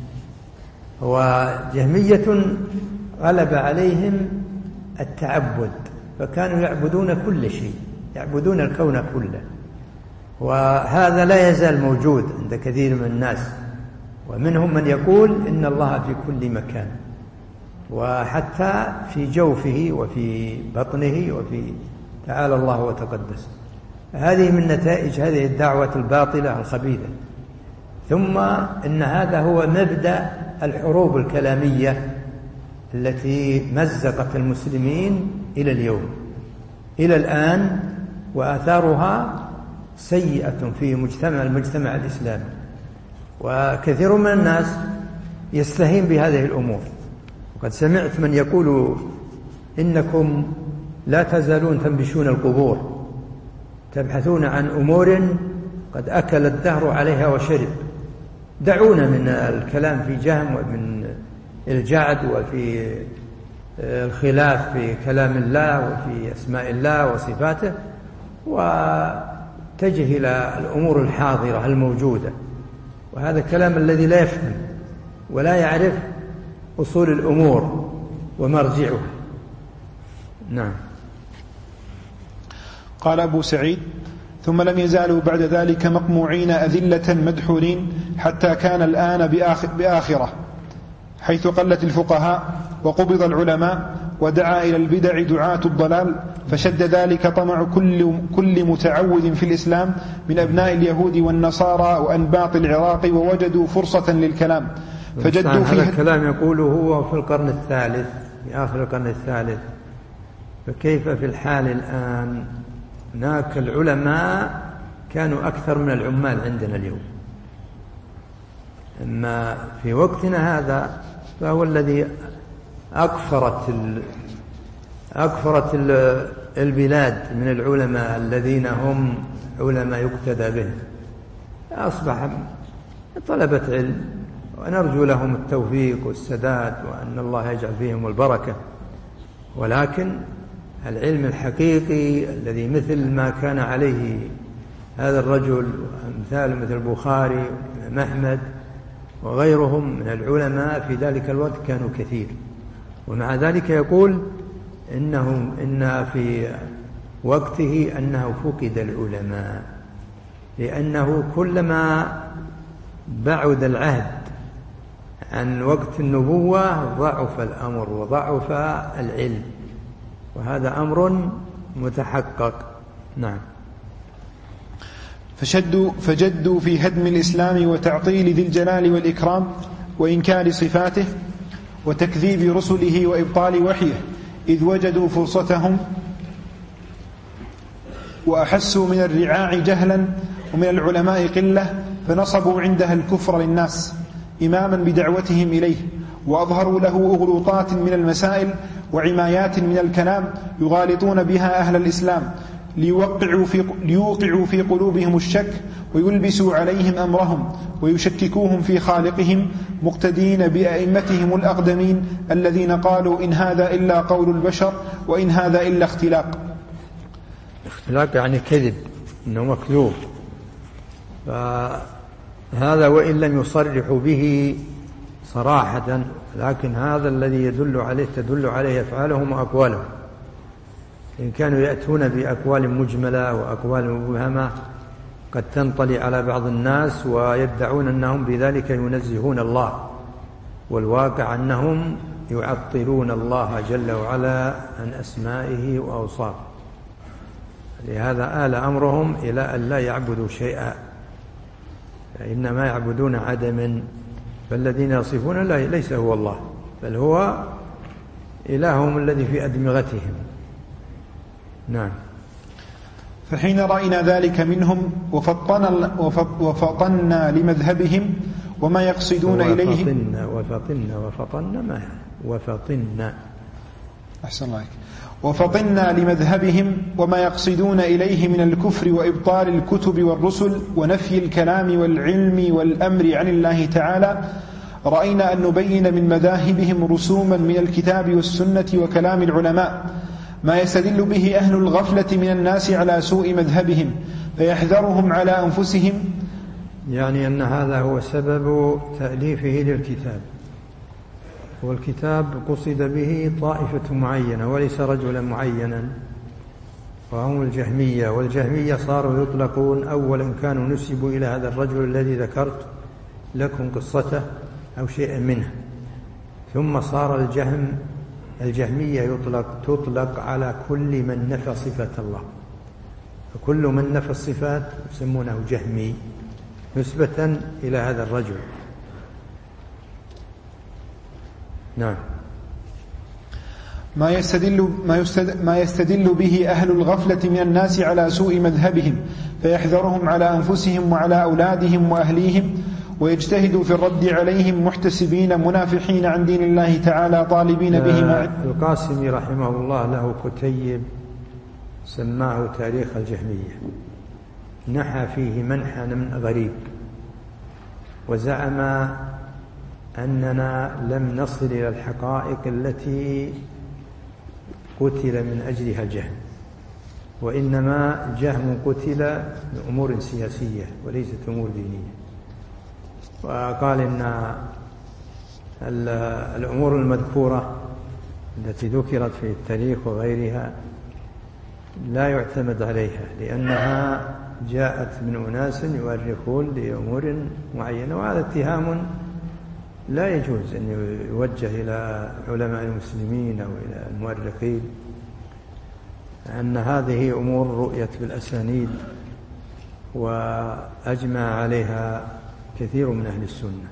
وجهمية غلب عليهم التعبد، فكانوا يعبدون كل شيء، يعبدون الكون كله. وهذا لا يزال موجود عند كثير من الناس، ومنهم من يقول إن الله في كل مكان، وحتى في جوفه وفي بطنه وفي تعالى الله وتقدس. هذه من نتائج هذه الدعوة الباطلة الخبيثة. ثم إن هذا هو مبدأ الحروب الكلامية التي مزقت المسلمين إلى اليوم إلى الآن، وآثارها سيئة في مجتمع المجتمع الإسلامي. وكثير من الناس يستهين بهذه الأمور. وقد سمعت من يقول: إنكم لا تزالون تنبشون القبور، تبحثون عن أمور قد أكل الدهر عليها وشرب. دعونا من الكلام في جهم ومن الجعد وفي الخلاف في كلام الله وفي أسماء الله وصفاته، واتجه إلى الأمور الحاضرة الموجودة. وهذا الكلام الذي لا يفهم ولا يعرف أصول الأمور ومرجعها. نعم. قال أبو سعيد: ثم لم يزالوا بعد ذلك مقموعين أذلة مدحورين، حتى كان الآن بآخرة، حيث قلت الفقهاء وقبض العلماء ودعا إلى البدع دعاة الضلال، فشد ذلك طمع كل, كل متعوذ في الإسلام من أبناء اليهود والنصارى وأنباط العراق، ووجدوا فرصة للكلام فجدوا فيه. هذا الكلام يقوله هو في القرن الثالث، في آخر القرن الثالث. فكيف في الحال الآن؟ هناك العلماء كانوا أكثر من العمال عندنا اليوم. أما في وقتنا هذا فهو الذي أكثرت ال... أكثرت ال... البلاد من العلماء الذين هم علماء يقتدى بهم أصبح طلبة علم، ونرجو لهم التوفيق والسداد وأن الله يجعل فيهم البركة. ولكن العلم الحقيقي الذي مثل ما كان عليه هذا الرجل وأمثال مثل البخاري وأحمد وغيرهم من العلماء في ذلك الوقت كانوا كثير. ومع ذلك يقول إنه إن في وقته أنه فقد العلماء، لأنه كلما بعد العهد عن وقت النبوة ضعف الأمر وضعف العلم، وهذا أمر متحقق. نعم. فشدوا فجدوا في هدم الإسلام وتعطيل ذي الجلال والإكرام وإنكار صفاته وتكذيب رسله وإبطال وحيه، إذ وجدوا فرصتهم وأحسوا من الرعاع جهلا ومن العلماء قلة، فنصبوا عندها الكفر للناس إماما بدعوتهم إليه، وأظهروا له أغلوطات من المسائل وعمايات من الكلام يغالطون بها أهل الإسلام ليوقعوا في, ليوقعوا في قلوبهم الشك ويلبسوا عليهم أمرهم ويشككوهم في خالقهم، مقتدين بأئمتهم الأقدمين الذين قالوا إن هذا إلا قول البشر وإن هذا إلا اختلاق. اختلاق يعني كذب، إنه مكذوب. فهذا وإن لم يصرحوا به صراحة، لكن هذا الذي يدل عليه تدل عليه أفعالهم وأقوالهم. إن كانوا يأتون بأقوال مجملة وأقوال مبهمة قد تنطلي على بعض الناس ويدعون أنهم بذلك ينزهون الله، والواقع أنهم يعطلون الله جل وعلا عن أسمائه وأوصافه. لهذا آل أمرهم إلى أن لا يعبدوا شيئا، إنما يعبدون عدما، فالذين يصفون ليس هو الله بل هو إلههم الذي في أدمغتهم. نعم. فحين رأينا ذلك منهم وفطنا, وفطنا لمذهبهم وما يقصدون إليه وفطنا وفطنا وفطنا ما وفطنا أحسن الله وفطنا لمذهبهم وما يقصدون إليه من الكفر وإبطال الكتب والرسل ونفي الكلام والعلم والأمر عن الله تعالى، رأينا أن نبين من مذاهبهم رسوما من الكتاب والسنة وكلام العلماء ما يستدل به أهل الغفلة من الناس على سوء مذهبهم فيحذرهم على أنفسهم. يعني أن هذا هو سبب تأليفه للكتاب، والكتاب قصد به طائفة معينة وليس رجلا معينا، وهم الجهمية. والجهمية صاروا يطلقون، أولا كانوا نسبوا إلى هذا الرجل الذي ذكرت لكم قصته أو شيئا منه، ثم صار الجهم الجهمية يطلق تطلق على كل من نفى صفة الله، فكل من نفى الصفات يسمونه جهمي نسبة إلى هذا الرجل. نعم. ما يستدل, ما, يستدل ما يستدل به أهل الغفلة من الناس على سوء مذهبهم فيحذرهم على أنفسهم وعلى أولادهم وأهليهم، ويجتهدوا في الرد عليهم محتسبين منافحين عن دين الله تعالى طالبين به مع القاسمي رحمه الله له كتيب سماه تاريخ الجهمية، نحى فيه منحى غريب، وزعم أننا لم نصل إلى الحقائق التي قتل من أجلها الجهم، وإنما جهم قتل لأمور سياسية وليست أمور دينية. وقال إن الأمور المذكورة التي ذكرت في التاريخ وغيرها لا يعتمد عليها، لأنها جاءت من أناس يؤرخون لأمور معينة، وهذا اتهام لا يجوز أن يوجه إلى علماء المسلمين أو إلى المؤرخين، أن هذه أمور رؤيت بالأسانيد وأجمع عليها كثير من أهل السنة.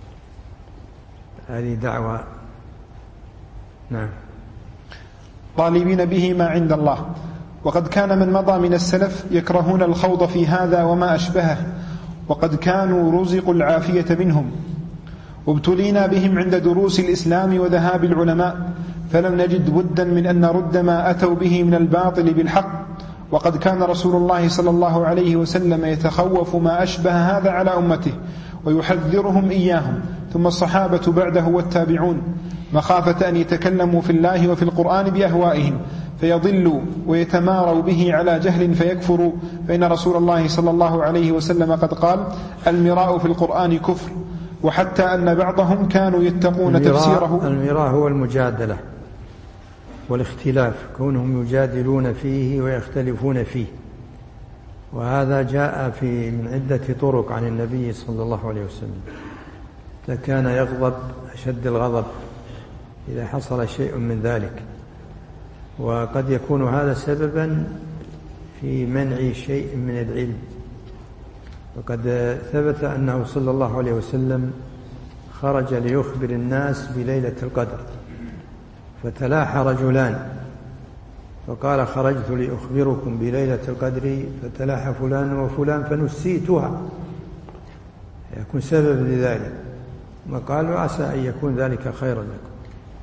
هذه دعوة. نعم. طالبين به ما عند الله. وقد كان من مضى من السلف يكرهون الخوض في هذا وما أشبهه، وقد كانوا رزقوا العافية منهم، وابتلينا بهم عند دروس الإسلام وذهاب العلماء، فلم نجد بدا من أن نرد ما أتوا به من الباطل بالحق، وقد كان رسول الله صلى الله عليه وسلم يتخوف ما أشبه هذا على أمته ويحذرهم إياهم، ثم الصحابة بعده والتابعون، مخافة أن يتكلموا في الله وفي القرآن بأهوائهم فيضلوا ويتماروا به على جهل فيكفروا، فإن رسول الله صلى الله عليه وسلم قد قال: المراء في القرآن كفر. وحتى أن بعضهم كانوا يتقون تفسيره. المراء هو المجادلة والاختلاف، كونهم يجادلون فيه ويختلفون فيه، وهذا جاء في من عدة طرق عن النبي صلى الله عليه وسلم. فكان يغضب أشد الغضب إذا حصل شيء من ذلك، وقد يكون هذا سببا في منع شيء من العلم. وقد ثبت أنه صلى الله عليه وسلم خرج ليخبر الناس بليلة القدر، فتلاحى رجلان فقال: خرجت لأخبركم بليلة القدر، فتلاحى فلان وفلان فنسيتها، يكون سبب لذلك. وقالوا: عسى أن يكون ذلك خيرا لكم.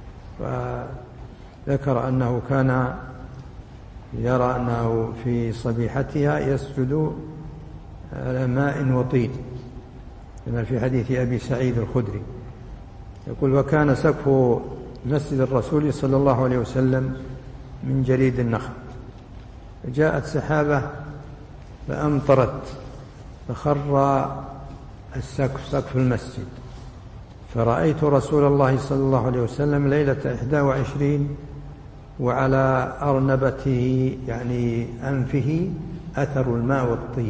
فذكر أنه كان يرى أنه في صبيحتها يسجد على ماء وطين، كما في حديث أبي سعيد الخدري يقول: وكان سقف مسجد الرسول صلى الله عليه وسلم من جريد النخل، فجاءت سحابة فأمطرت فخر السقف سقف المسجد، فرأيت رسول الله صلى الله عليه وسلم ليلة إحدى وعشرين وعلى أرنبته يعني أنفه أثر الماء والطين.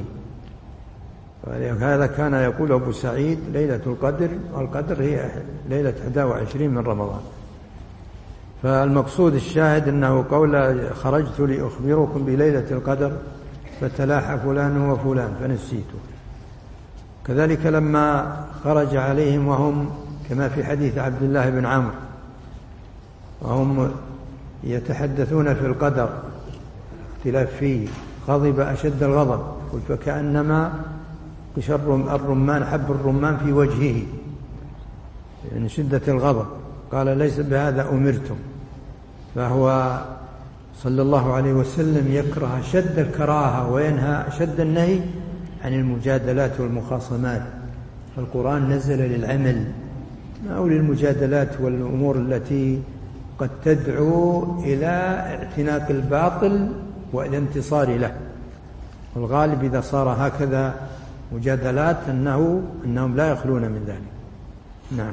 هذا كان يقول أبو سعيد ليلة القدر، والقدر هي ليلة إحدى وعشرين من رمضان. فالمقصود الشاهد أنه قول: خرجت لأخبركم بليلة القدر فتلاحى فلان وفلان فنسيته. كذلك لما خرج عليهم وهم كما في حديث عبد الله بن عمرو وهم يتحدثون في القدر اختلاف فيه، غضب أشد الغضب، فكأنما قشر الرمان حب الرمان في وجهه يعني شدة الغضب، قال: ليس بهذا أمرتم. فهو صلى الله عليه وسلم يكره شد الكراهة وينهى شد النهي عن المجادلات والمخاصمات. فالقرآن نزل للعمل أو للمجادلات والأمور التي قد تدعو إلى اعتناق الباطل والانتصار له، والغالب إذا صار هكذا مجادلات أنه أنهم لا يخلون من ذلك. نعم.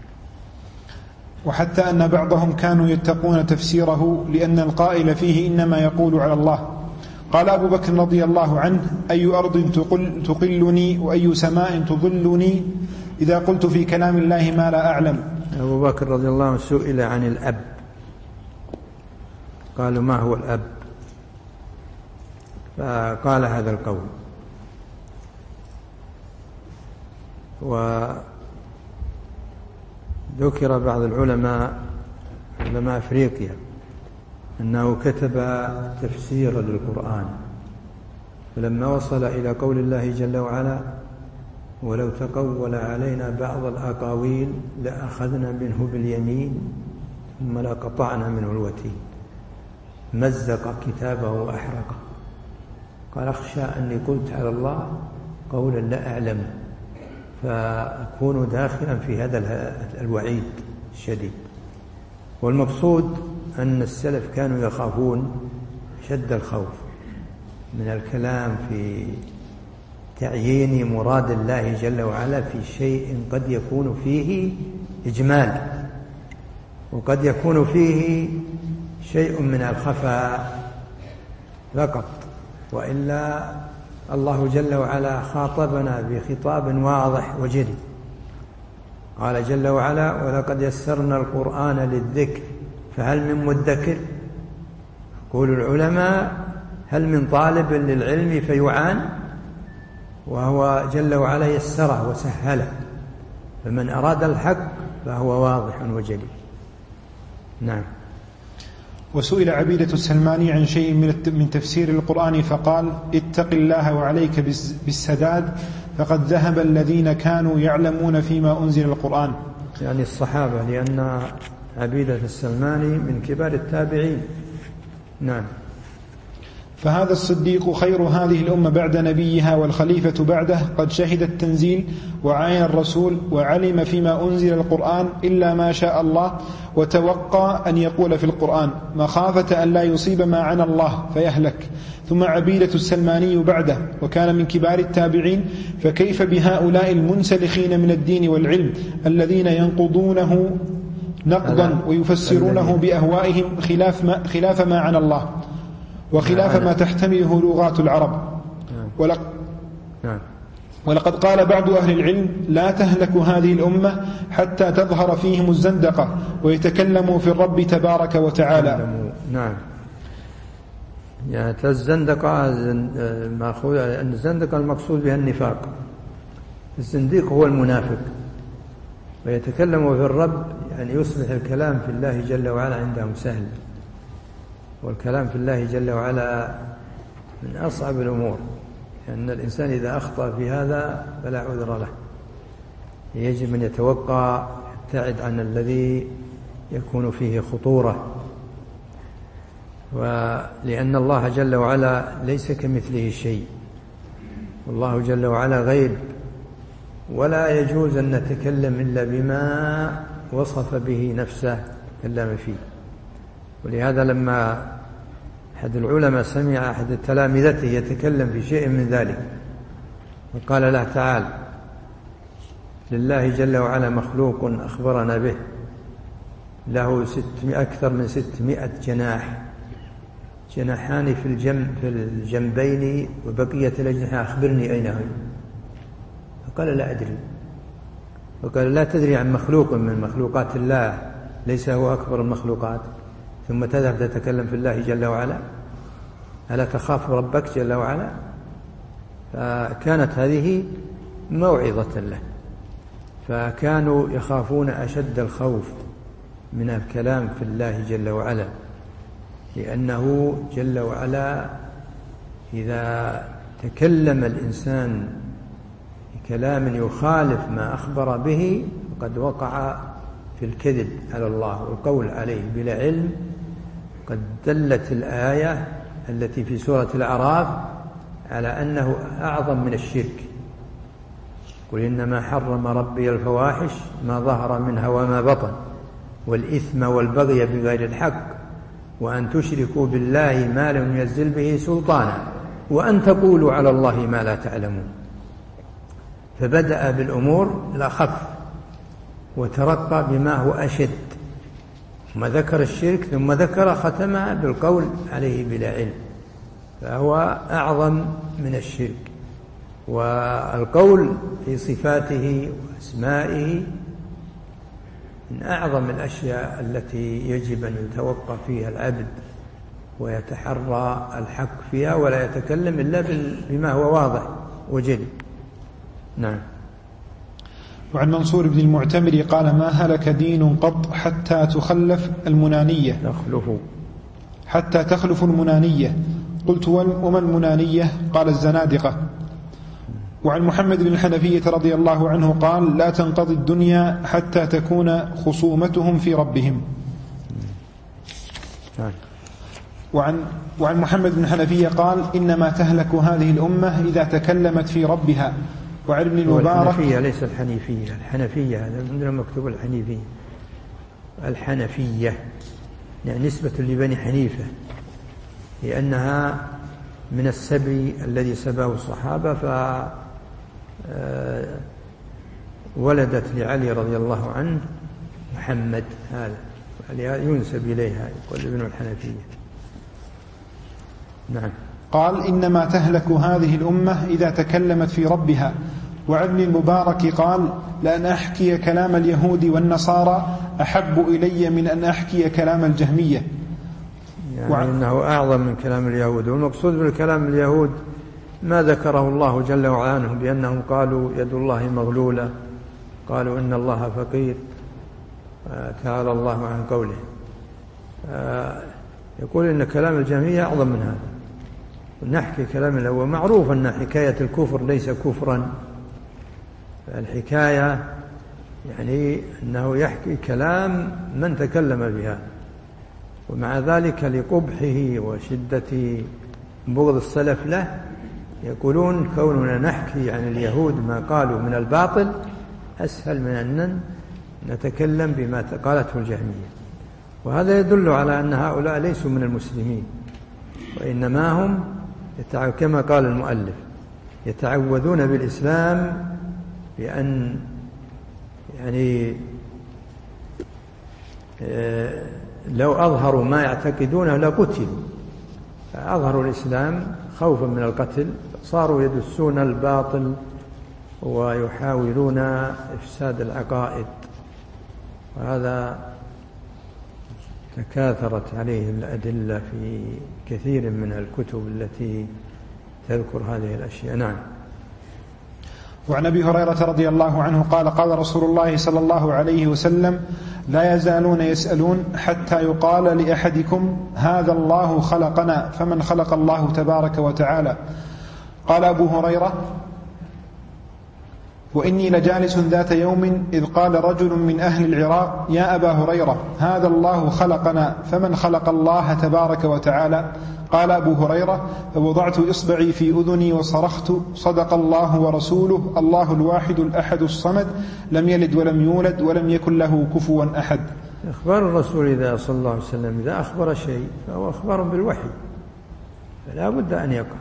وحتى أن بعضهم كانوا يتقون تفسيره، لأن القائل فيه إنما يقول على الله. قال أبو بكر رضي الله عنه: أي أرض تقل تقلني وأي سماء تظلني إذا قلت في كلام الله ما لا أعلم. أبو بكر رضي الله عنه سئل عن الأب، قالوا: ما هو الأب؟ فقال هذا القول. وذكر بعض العلماء علماء أفريقيا أنه كتب تفسيرا للقرآن، فلما وصل إلى قول الله جل وعلا: ولو تقول علينا بعض الأقاويل لأخذنا منه باليمين ثم لقطعنا منه الوتين، مزق كتابه وأحرقه. قال: أخشى أني قلت على الله قولا لا أعلم فأكون داخلا في هذا الوعيد الشديد. والمقصود أن السلف كانوا يخافون شد الخوف من الكلام في تعيين مراد الله جل وعلا في شيء قد يكون فيه إجمال وقد يكون فيه شيء من الخفاء فقط، وإلا الله جل وعلا خاطبنا بخطاب واضح وجلي. قال جل وعلا: ولقد يسرنا القرآن للذكر فهل من مدكر. يقول العلماء: هل من طالب للعلم فيعان؟ وهو جل وعلا يسره وسهله، فمن أراد الحق فهو واضح وجلي. نعم. وسئل عبيدة السلماني عن شيء من تفسير القرآن فقال: اتق الله وعليك بالسداد فقد ذهب الذين كانوا يعلمون فيما أنزل القرآن، يعني الصحابة، لأن عبيدة السلماني من كبار التابعين. نعم. فهذا الصديق خير هذه الأمة بعد نبيها والخليفة بعده قد شهد التنزيل وعاين الرسول وعلم فيما أنزل القرآن إلا ما شاء الله، وتوقع أن يقول في القرآن مخافة أن لا يصيب ما عنا الله فيهلك. ثم عبيدة السلماني بعده وكان من كبار التابعين، فكيف بهؤلاء المنسلخين من الدين والعلم الذين ينقضونه نقضا ويفسرونه بأهوائهم خلاف ما, خلاف ما عنا الله وخلاف ما تحتمله لغات العرب. ولقد قال بعض أهل العلم لا تهلك هذه الأمة حتى تظهر فيهم الزندقة ويتكلموا في الرب تبارك وتعالى. نعم. يعني الزندقة مأخوذ أن الزندقة المقصود بها النفاق. الزنديق هو المنافق، ويتكلم في الرب يعني يصبح الكلام في الله جل وعلا عندهم سهل، والكلام في الله جل وعلا من أصعب الأمور، لأن الإنسان إذا أخطأ في هذا فلا عذر له، يجب أن يتوقع يبتعد عن الذي يكون فيه خطورة. ولأن الله جل وعلا ليس كمثله شيء، والله جل وعلا غيب، ولا يجوز أن نتكلم إلا بما وصف به نفسه تكلم فيه. ولهذا لما أحد العلماء سمع أحد تلامذته يتكلم في شيء من ذلك وقال له تعال، لله جل وعلا مخلوق أخبرنا به له أكثر من ستمائة جناح، جناحان في الجنب في الجنبين وبقية الأجنحة أخبرني أين هم. فقال لا أدري. وقال لا تدري عن مخلوق من مخلوقات الله ليس هو أكبر المخلوقات ثم تذهب تتكلم في الله جل وعلا؟ ألا تخاف ربك جل وعلا؟ فكانت هذه موعظة له، فكانوا يخافون أشد الخوف من الكلام في الله جل وعلا، لأنه جل وعلا إذا تكلم الإنسان بكلام يخالف ما أخبر به فقد وقع في الكذب على الله والقول عليه بلا علم. قد دلت الآية التي في سورة الأعراف على أنه أعظم من الشرك. قل إنما حرم ربي الفواحش ما ظهر منها وما بطن والإثم والبغي بغير الحق وأن تشركوا بالله ما لم ينزل به سلطانا وأن تقولوا على الله ما لا تعلمون. فبدأ بالأمور الأخف وترقى بما هو أشد، ثم ذكر الشرك ثم ذكر ختمها بالقول عليه بلا علم، فهو أعظم من الشرك. والقول في صفاته وأسمائه من أعظم الأشياء التي يجب أن يتوقف فيها العبد ويتحرى الحق فيها ولا يتكلم إلا بما هو واضح وجلي. نعم. وعن منصور بن المعتمر قال ما هلك دين قط حتى تخلف المنانية تخلف حتى تخلف المنانية. قلت وما المنانية؟ قال الزنادقة. وعن محمد بن الحنفية رضي الله عنه قال لا تنقضي الدنيا حتى تكون خصومتهم في ربهم. وعن, وعن محمد بن الحنفية قال إنما تهلك هذه الأمة إذا تكلمت في ربها. وعن ابن المبارك الحنفية ليس الحنيفية، الحنفية هذا عندنا مكتوب الحنيفية، الحنفية يعني نسبة لبني حنيفة لأنها من السبي الذي سباه الصحابة، فولدت لعلي رضي الله عنه محمد، هذا ينسب إليها يقول ابن الحنفية. نعم. قال إنما تهلك هذه الأمة إذا تكلمت في ربها. وعن ابن المبارك قال لأن أحكي كلام اليهود والنصارى أحب إلي من أن أحكي كلام الجهمية، يعني وعن إنه أعظم من كلام اليهود. والمقصود بالكلام اليهود ما ذكره الله جل وعلا عنهم بأنهم قالوا يد الله مغلولة، قالوا إن الله فقير، تعالى الله عن قوله. يقول إن كلام الجهمية أعظم من هذا. ونحكي كلام الأول معروف أن حكاية الكفر ليس كفرا، الحكاية يعني أنه يحكي كلام من تكلم بها، ومع ذلك لقبحه وشدة بغض السلف له يقولون كوننا نحكي عن اليهود ما قالوا من الباطل أسهل من أن نتكلم بما قالته الجهمية. وهذا يدل على أن هؤلاء ليسوا من المسلمين، وإنما هم كما قال المؤلف يتعوذون بالإسلام بأن يعني لو أظهروا ما يعتقدونه لقتلوا، فأظهروا الإسلام خوفا من القتل، صاروا يدسون الباطل ويحاولون إفساد العقائد، وهذا تكاثرت عليه الأدلة في كثير من الكتب التي تذكر هذه الأشياء. نعم. وعن أبي هريرة رضي الله عنه قال قال رسول الله صلى الله عليه وسلم لا يزالون يسألون حتى يقال لأحدكم هذا الله خلقنا فمن خلق الله تبارك وتعالى. قال أبو هريرة وإني لجالس ذات يوم إذ قال رجل من أهل العراق يا أبا هريرة هذا الله خلقنا فمن خلق الله تبارك وتعالى. قال أبو هريرة فوضعت إصبعي في أذني وصرخت صدق الله ورسوله الله الواحد الأحد الصمد لم يلد ولم يولد ولم يكن له كفوا أحد. إخبار الرسول إذا صلى الله عليه وسلم إذا أخبر شيء فهو أخبار بالوحي فلا بد أن يقع،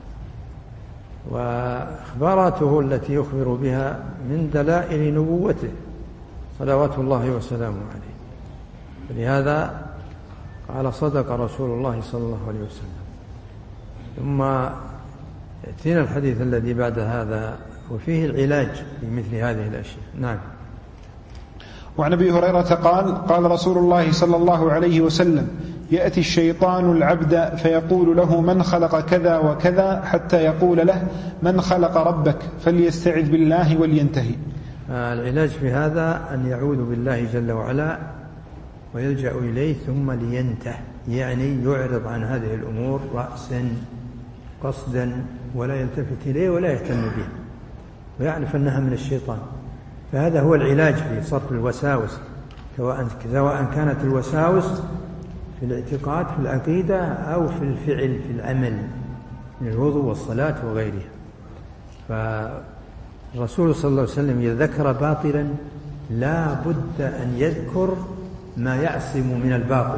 وإخباراته التي يخبر بها من دلائل نبوته صلوات الله وسلامه عليه، فلهذا قال صدق رسول الله صلى الله عليه وسلم. ثم يأتينا الحديث الذي بعد هذا وفيه العلاج في مثل هذه الأشياء. نعم. وعن أبي هريرة قال قال رسول الله صلى الله عليه وسلم يأتي الشيطان العبد فيقول له من خلق كذا وكذا حتى يقول له من خلق ربك فليستعذ بالله ولينتهي. العلاج في هذا أن يعوذ بالله جل وعلا ويلجأ إليه ثم لينته، يعني يعرض عن هذه الأمور رأسا قصدا ولا يلتفت إليه ولا يهتم به ويعرف أنها من الشيطان. فهذا هو العلاج في صرف الوساوس، سواء كانت الوساوس في الاعتقاد في العقيدة أو في الفعل في العمل من الوضوء والصلاة وغيرها. فالرسول صلى الله عليه وسلم إذا ذكر باطلا لا بد أن يذكر ما يعصم من الباطل،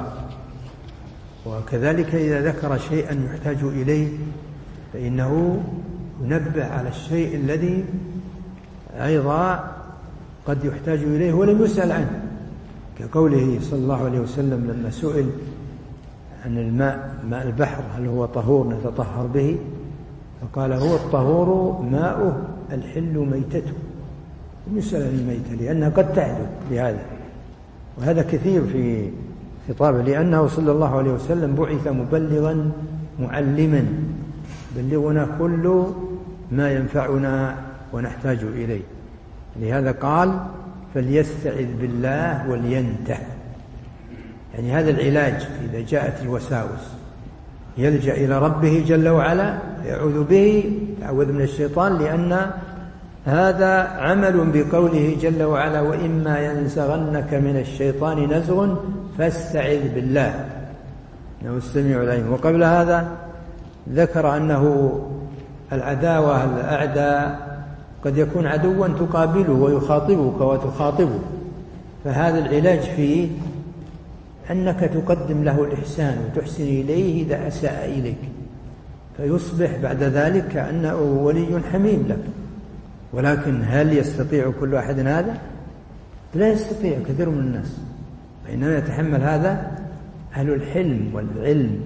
وكذلك إذا ذكر شيئا يحتاج إليه فإنه ينبه على الشيء الذي أيضا قد يحتاج إليه ولم يسأل عنه، كقوله صلى الله عليه وسلم لما سئل عن الماء ماء البحر هل هو طهور نتطهر به، فقال هو الطهور ماؤه الحل ميتته، لم يسأل عن الميتة لأنها قد تحدث بهذا. وهذا كثير في خطابه لأنه صلى الله عليه وسلم بعث مبلغا معلما بلغنا كل ما ينفعنا ونحتاج إليه، لهذا قال فليستعذ بالله ولينته، يعني هذا العلاج إذا جاءت الوساوس يلجأ إلى ربه جل وعلا يعوذ به يعوذ من الشيطان، لأن هذا عمل بقوله جل وعلا وإما ينزغنك من الشيطان نزغ فاستعذ بالله إنه السميع العليم. وقبل هذا ذكر أنه العداوة الأعداء قد يكون عدوا تقابله ويخاطبك وتخاطبه، فهذا العلاج فيه أنك تقدم له الإحسان وتحسن إليه إذا أساء إليك، فيصبح بعد ذلك كأنه ولي حميم لك. ولكن هل يستطيع كل أحد هذا؟ لا يستطيع كثير من الناس، وإنما يتحمل هذا أهل الحلم والعلم.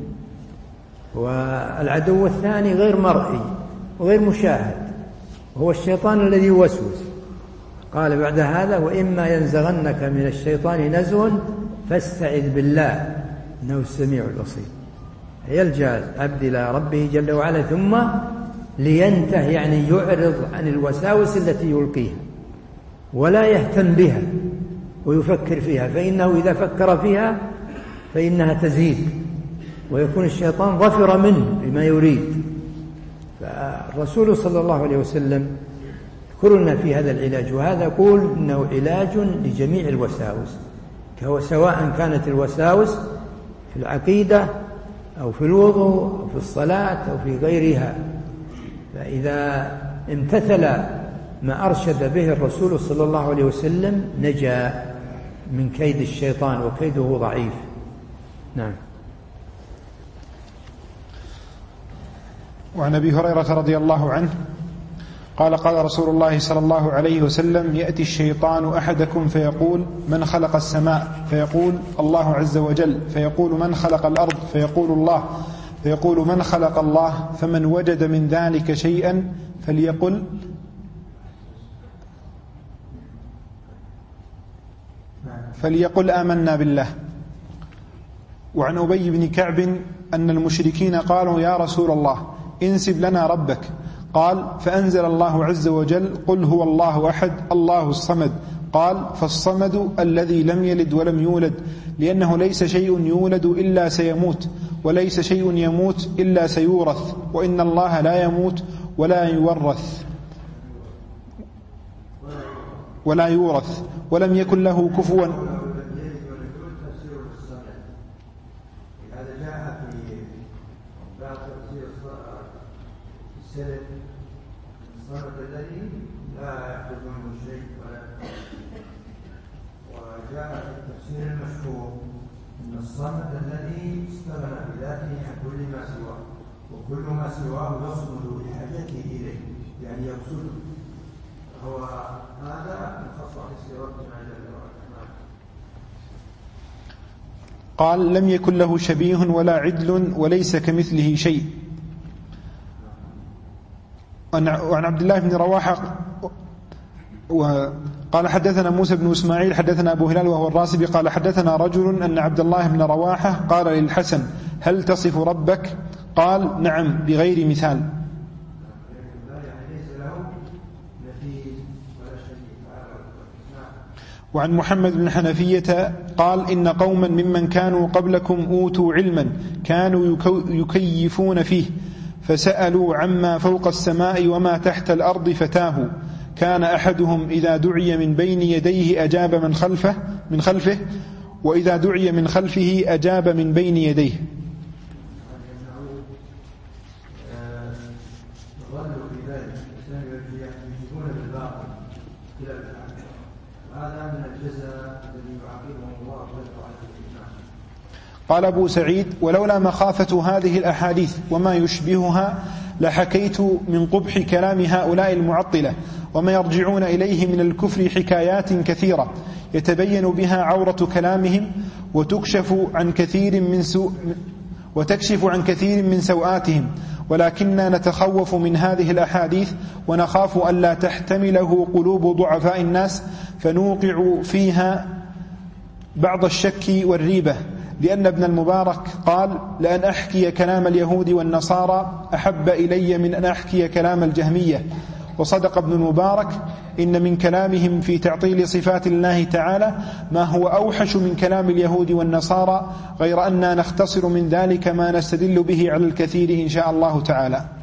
والعدو الثاني غير مرئي وغير مشاهد وهو الشيطان الذي يوسوس. قال بعد هذا وإما ينزغنك من الشيطان نزغ فاستعذ بالله إنه السميع البصير. يلجأ العبد إلى ربه جل وعلا ثم لينته، يعني يعرض عن الوساوس التي يلقيها ولا يهتم بها ويفكر فيها، فإنه إذا فكر فيها فإنها تزيد ويكون الشيطان ظفر منه بما يريد. فالرسول صلى الله عليه وسلم يذكر لنا في هذا العلاج، وهذا يقول إنه علاج لجميع الوساوس، سواء كانت الوساوس في العقيدة أو في الوضوء أو في الصلاة أو في غيرها. فإذا امتثل ما أرشد به الرسول صلى الله عليه وسلم نجا من كيد الشيطان، وكيده ضعيف. نعم. وعن أبي هريرة رضي الله عنه قال قال رسول الله صلى الله عليه وسلم: يأتي الشيطان أحدكم فيقول: من خلق السماء؟ فيقول: الله عز وجل. فيقول: من خلق الأرض؟ فيقول: الله. فيقول: من خلق الله؟ فمن وجد من ذلك شيئا فليقل فليقل آمنا بالله. وعن أبي بن كعب أن المشركين قالوا: يا رسول الله انسب لنا ربك. قال: فأنزل الله عز وجل: قل هو الله أحد الله الصمد. قال: فالصمد الذي لم يلد ولم يولد، لأنه ليس شيء يولد إلا سيموت، وليس شيء يموت إلا سيورث، وإن الله لا يموت ولا يورث ولا يورث ولم يكن له كفوا. الصمد الذي لا يخرج منه شيء ولا. وجاء في التفسير المشهور ان الصمد الذي استغنى بذاته عن كل ما سواه، وكل ما سواه يصمد لحاجته اليه، يعني يقصده. هو هذا من خصائص ربنا جل وعلا. قال: لم يكن له شبيه ولا عدل وليس كمثله شيء. وعن عبد الله بن رواحة قال: حدثنا موسى بن إسماعيل حدثنا أبو هلال وهو الراسبي قال: حدثنا رجل أن عبد الله بن رواحة قال للحسن: هل تصف ربك؟ قال: نعم بغير مثال. وعن محمد بن حنفية قال: إن قوما ممن كانوا قبلكم أوتوا علما كانوا يكيفون فيه، فسألوا عما فوق السماء وما تحت الأرض فتاهوا. كان أحدهم إذا دعي من بين يديه أجاب من خلفه من خلفه وإذا دعي من خلفه أجاب من بين يديه. قال أبو سعيد: ولولا مخافة هذه الأحاديث وما يشبهها لحكيت من قبح كلام هؤلاء المعطلة وما يرجعون إليه من الكفر حكايات كثيرة يتبين بها عورة كلامهم وتكشف عن كثير من سوء وتكشف عن كثير من سوآتهم، ولكننا نتخوف من هذه الأحاديث ونخاف ألا تحتمله قلوب ضعفاء الناس فنوقع فيها بعض الشك والريبة. لأن ابن المبارك قال: لأن أحكي كلام اليهود والنصارى أحب إلي من أن أحكي كلام الجهمية. وصدق ابن المبارك: إن من كلامهم في تعطيل صفات الله تعالى ما هو أوحش من كلام اليهود والنصارى، غير أننا نختصر من ذلك ما نستدل به على الكثير إن شاء الله تعالى.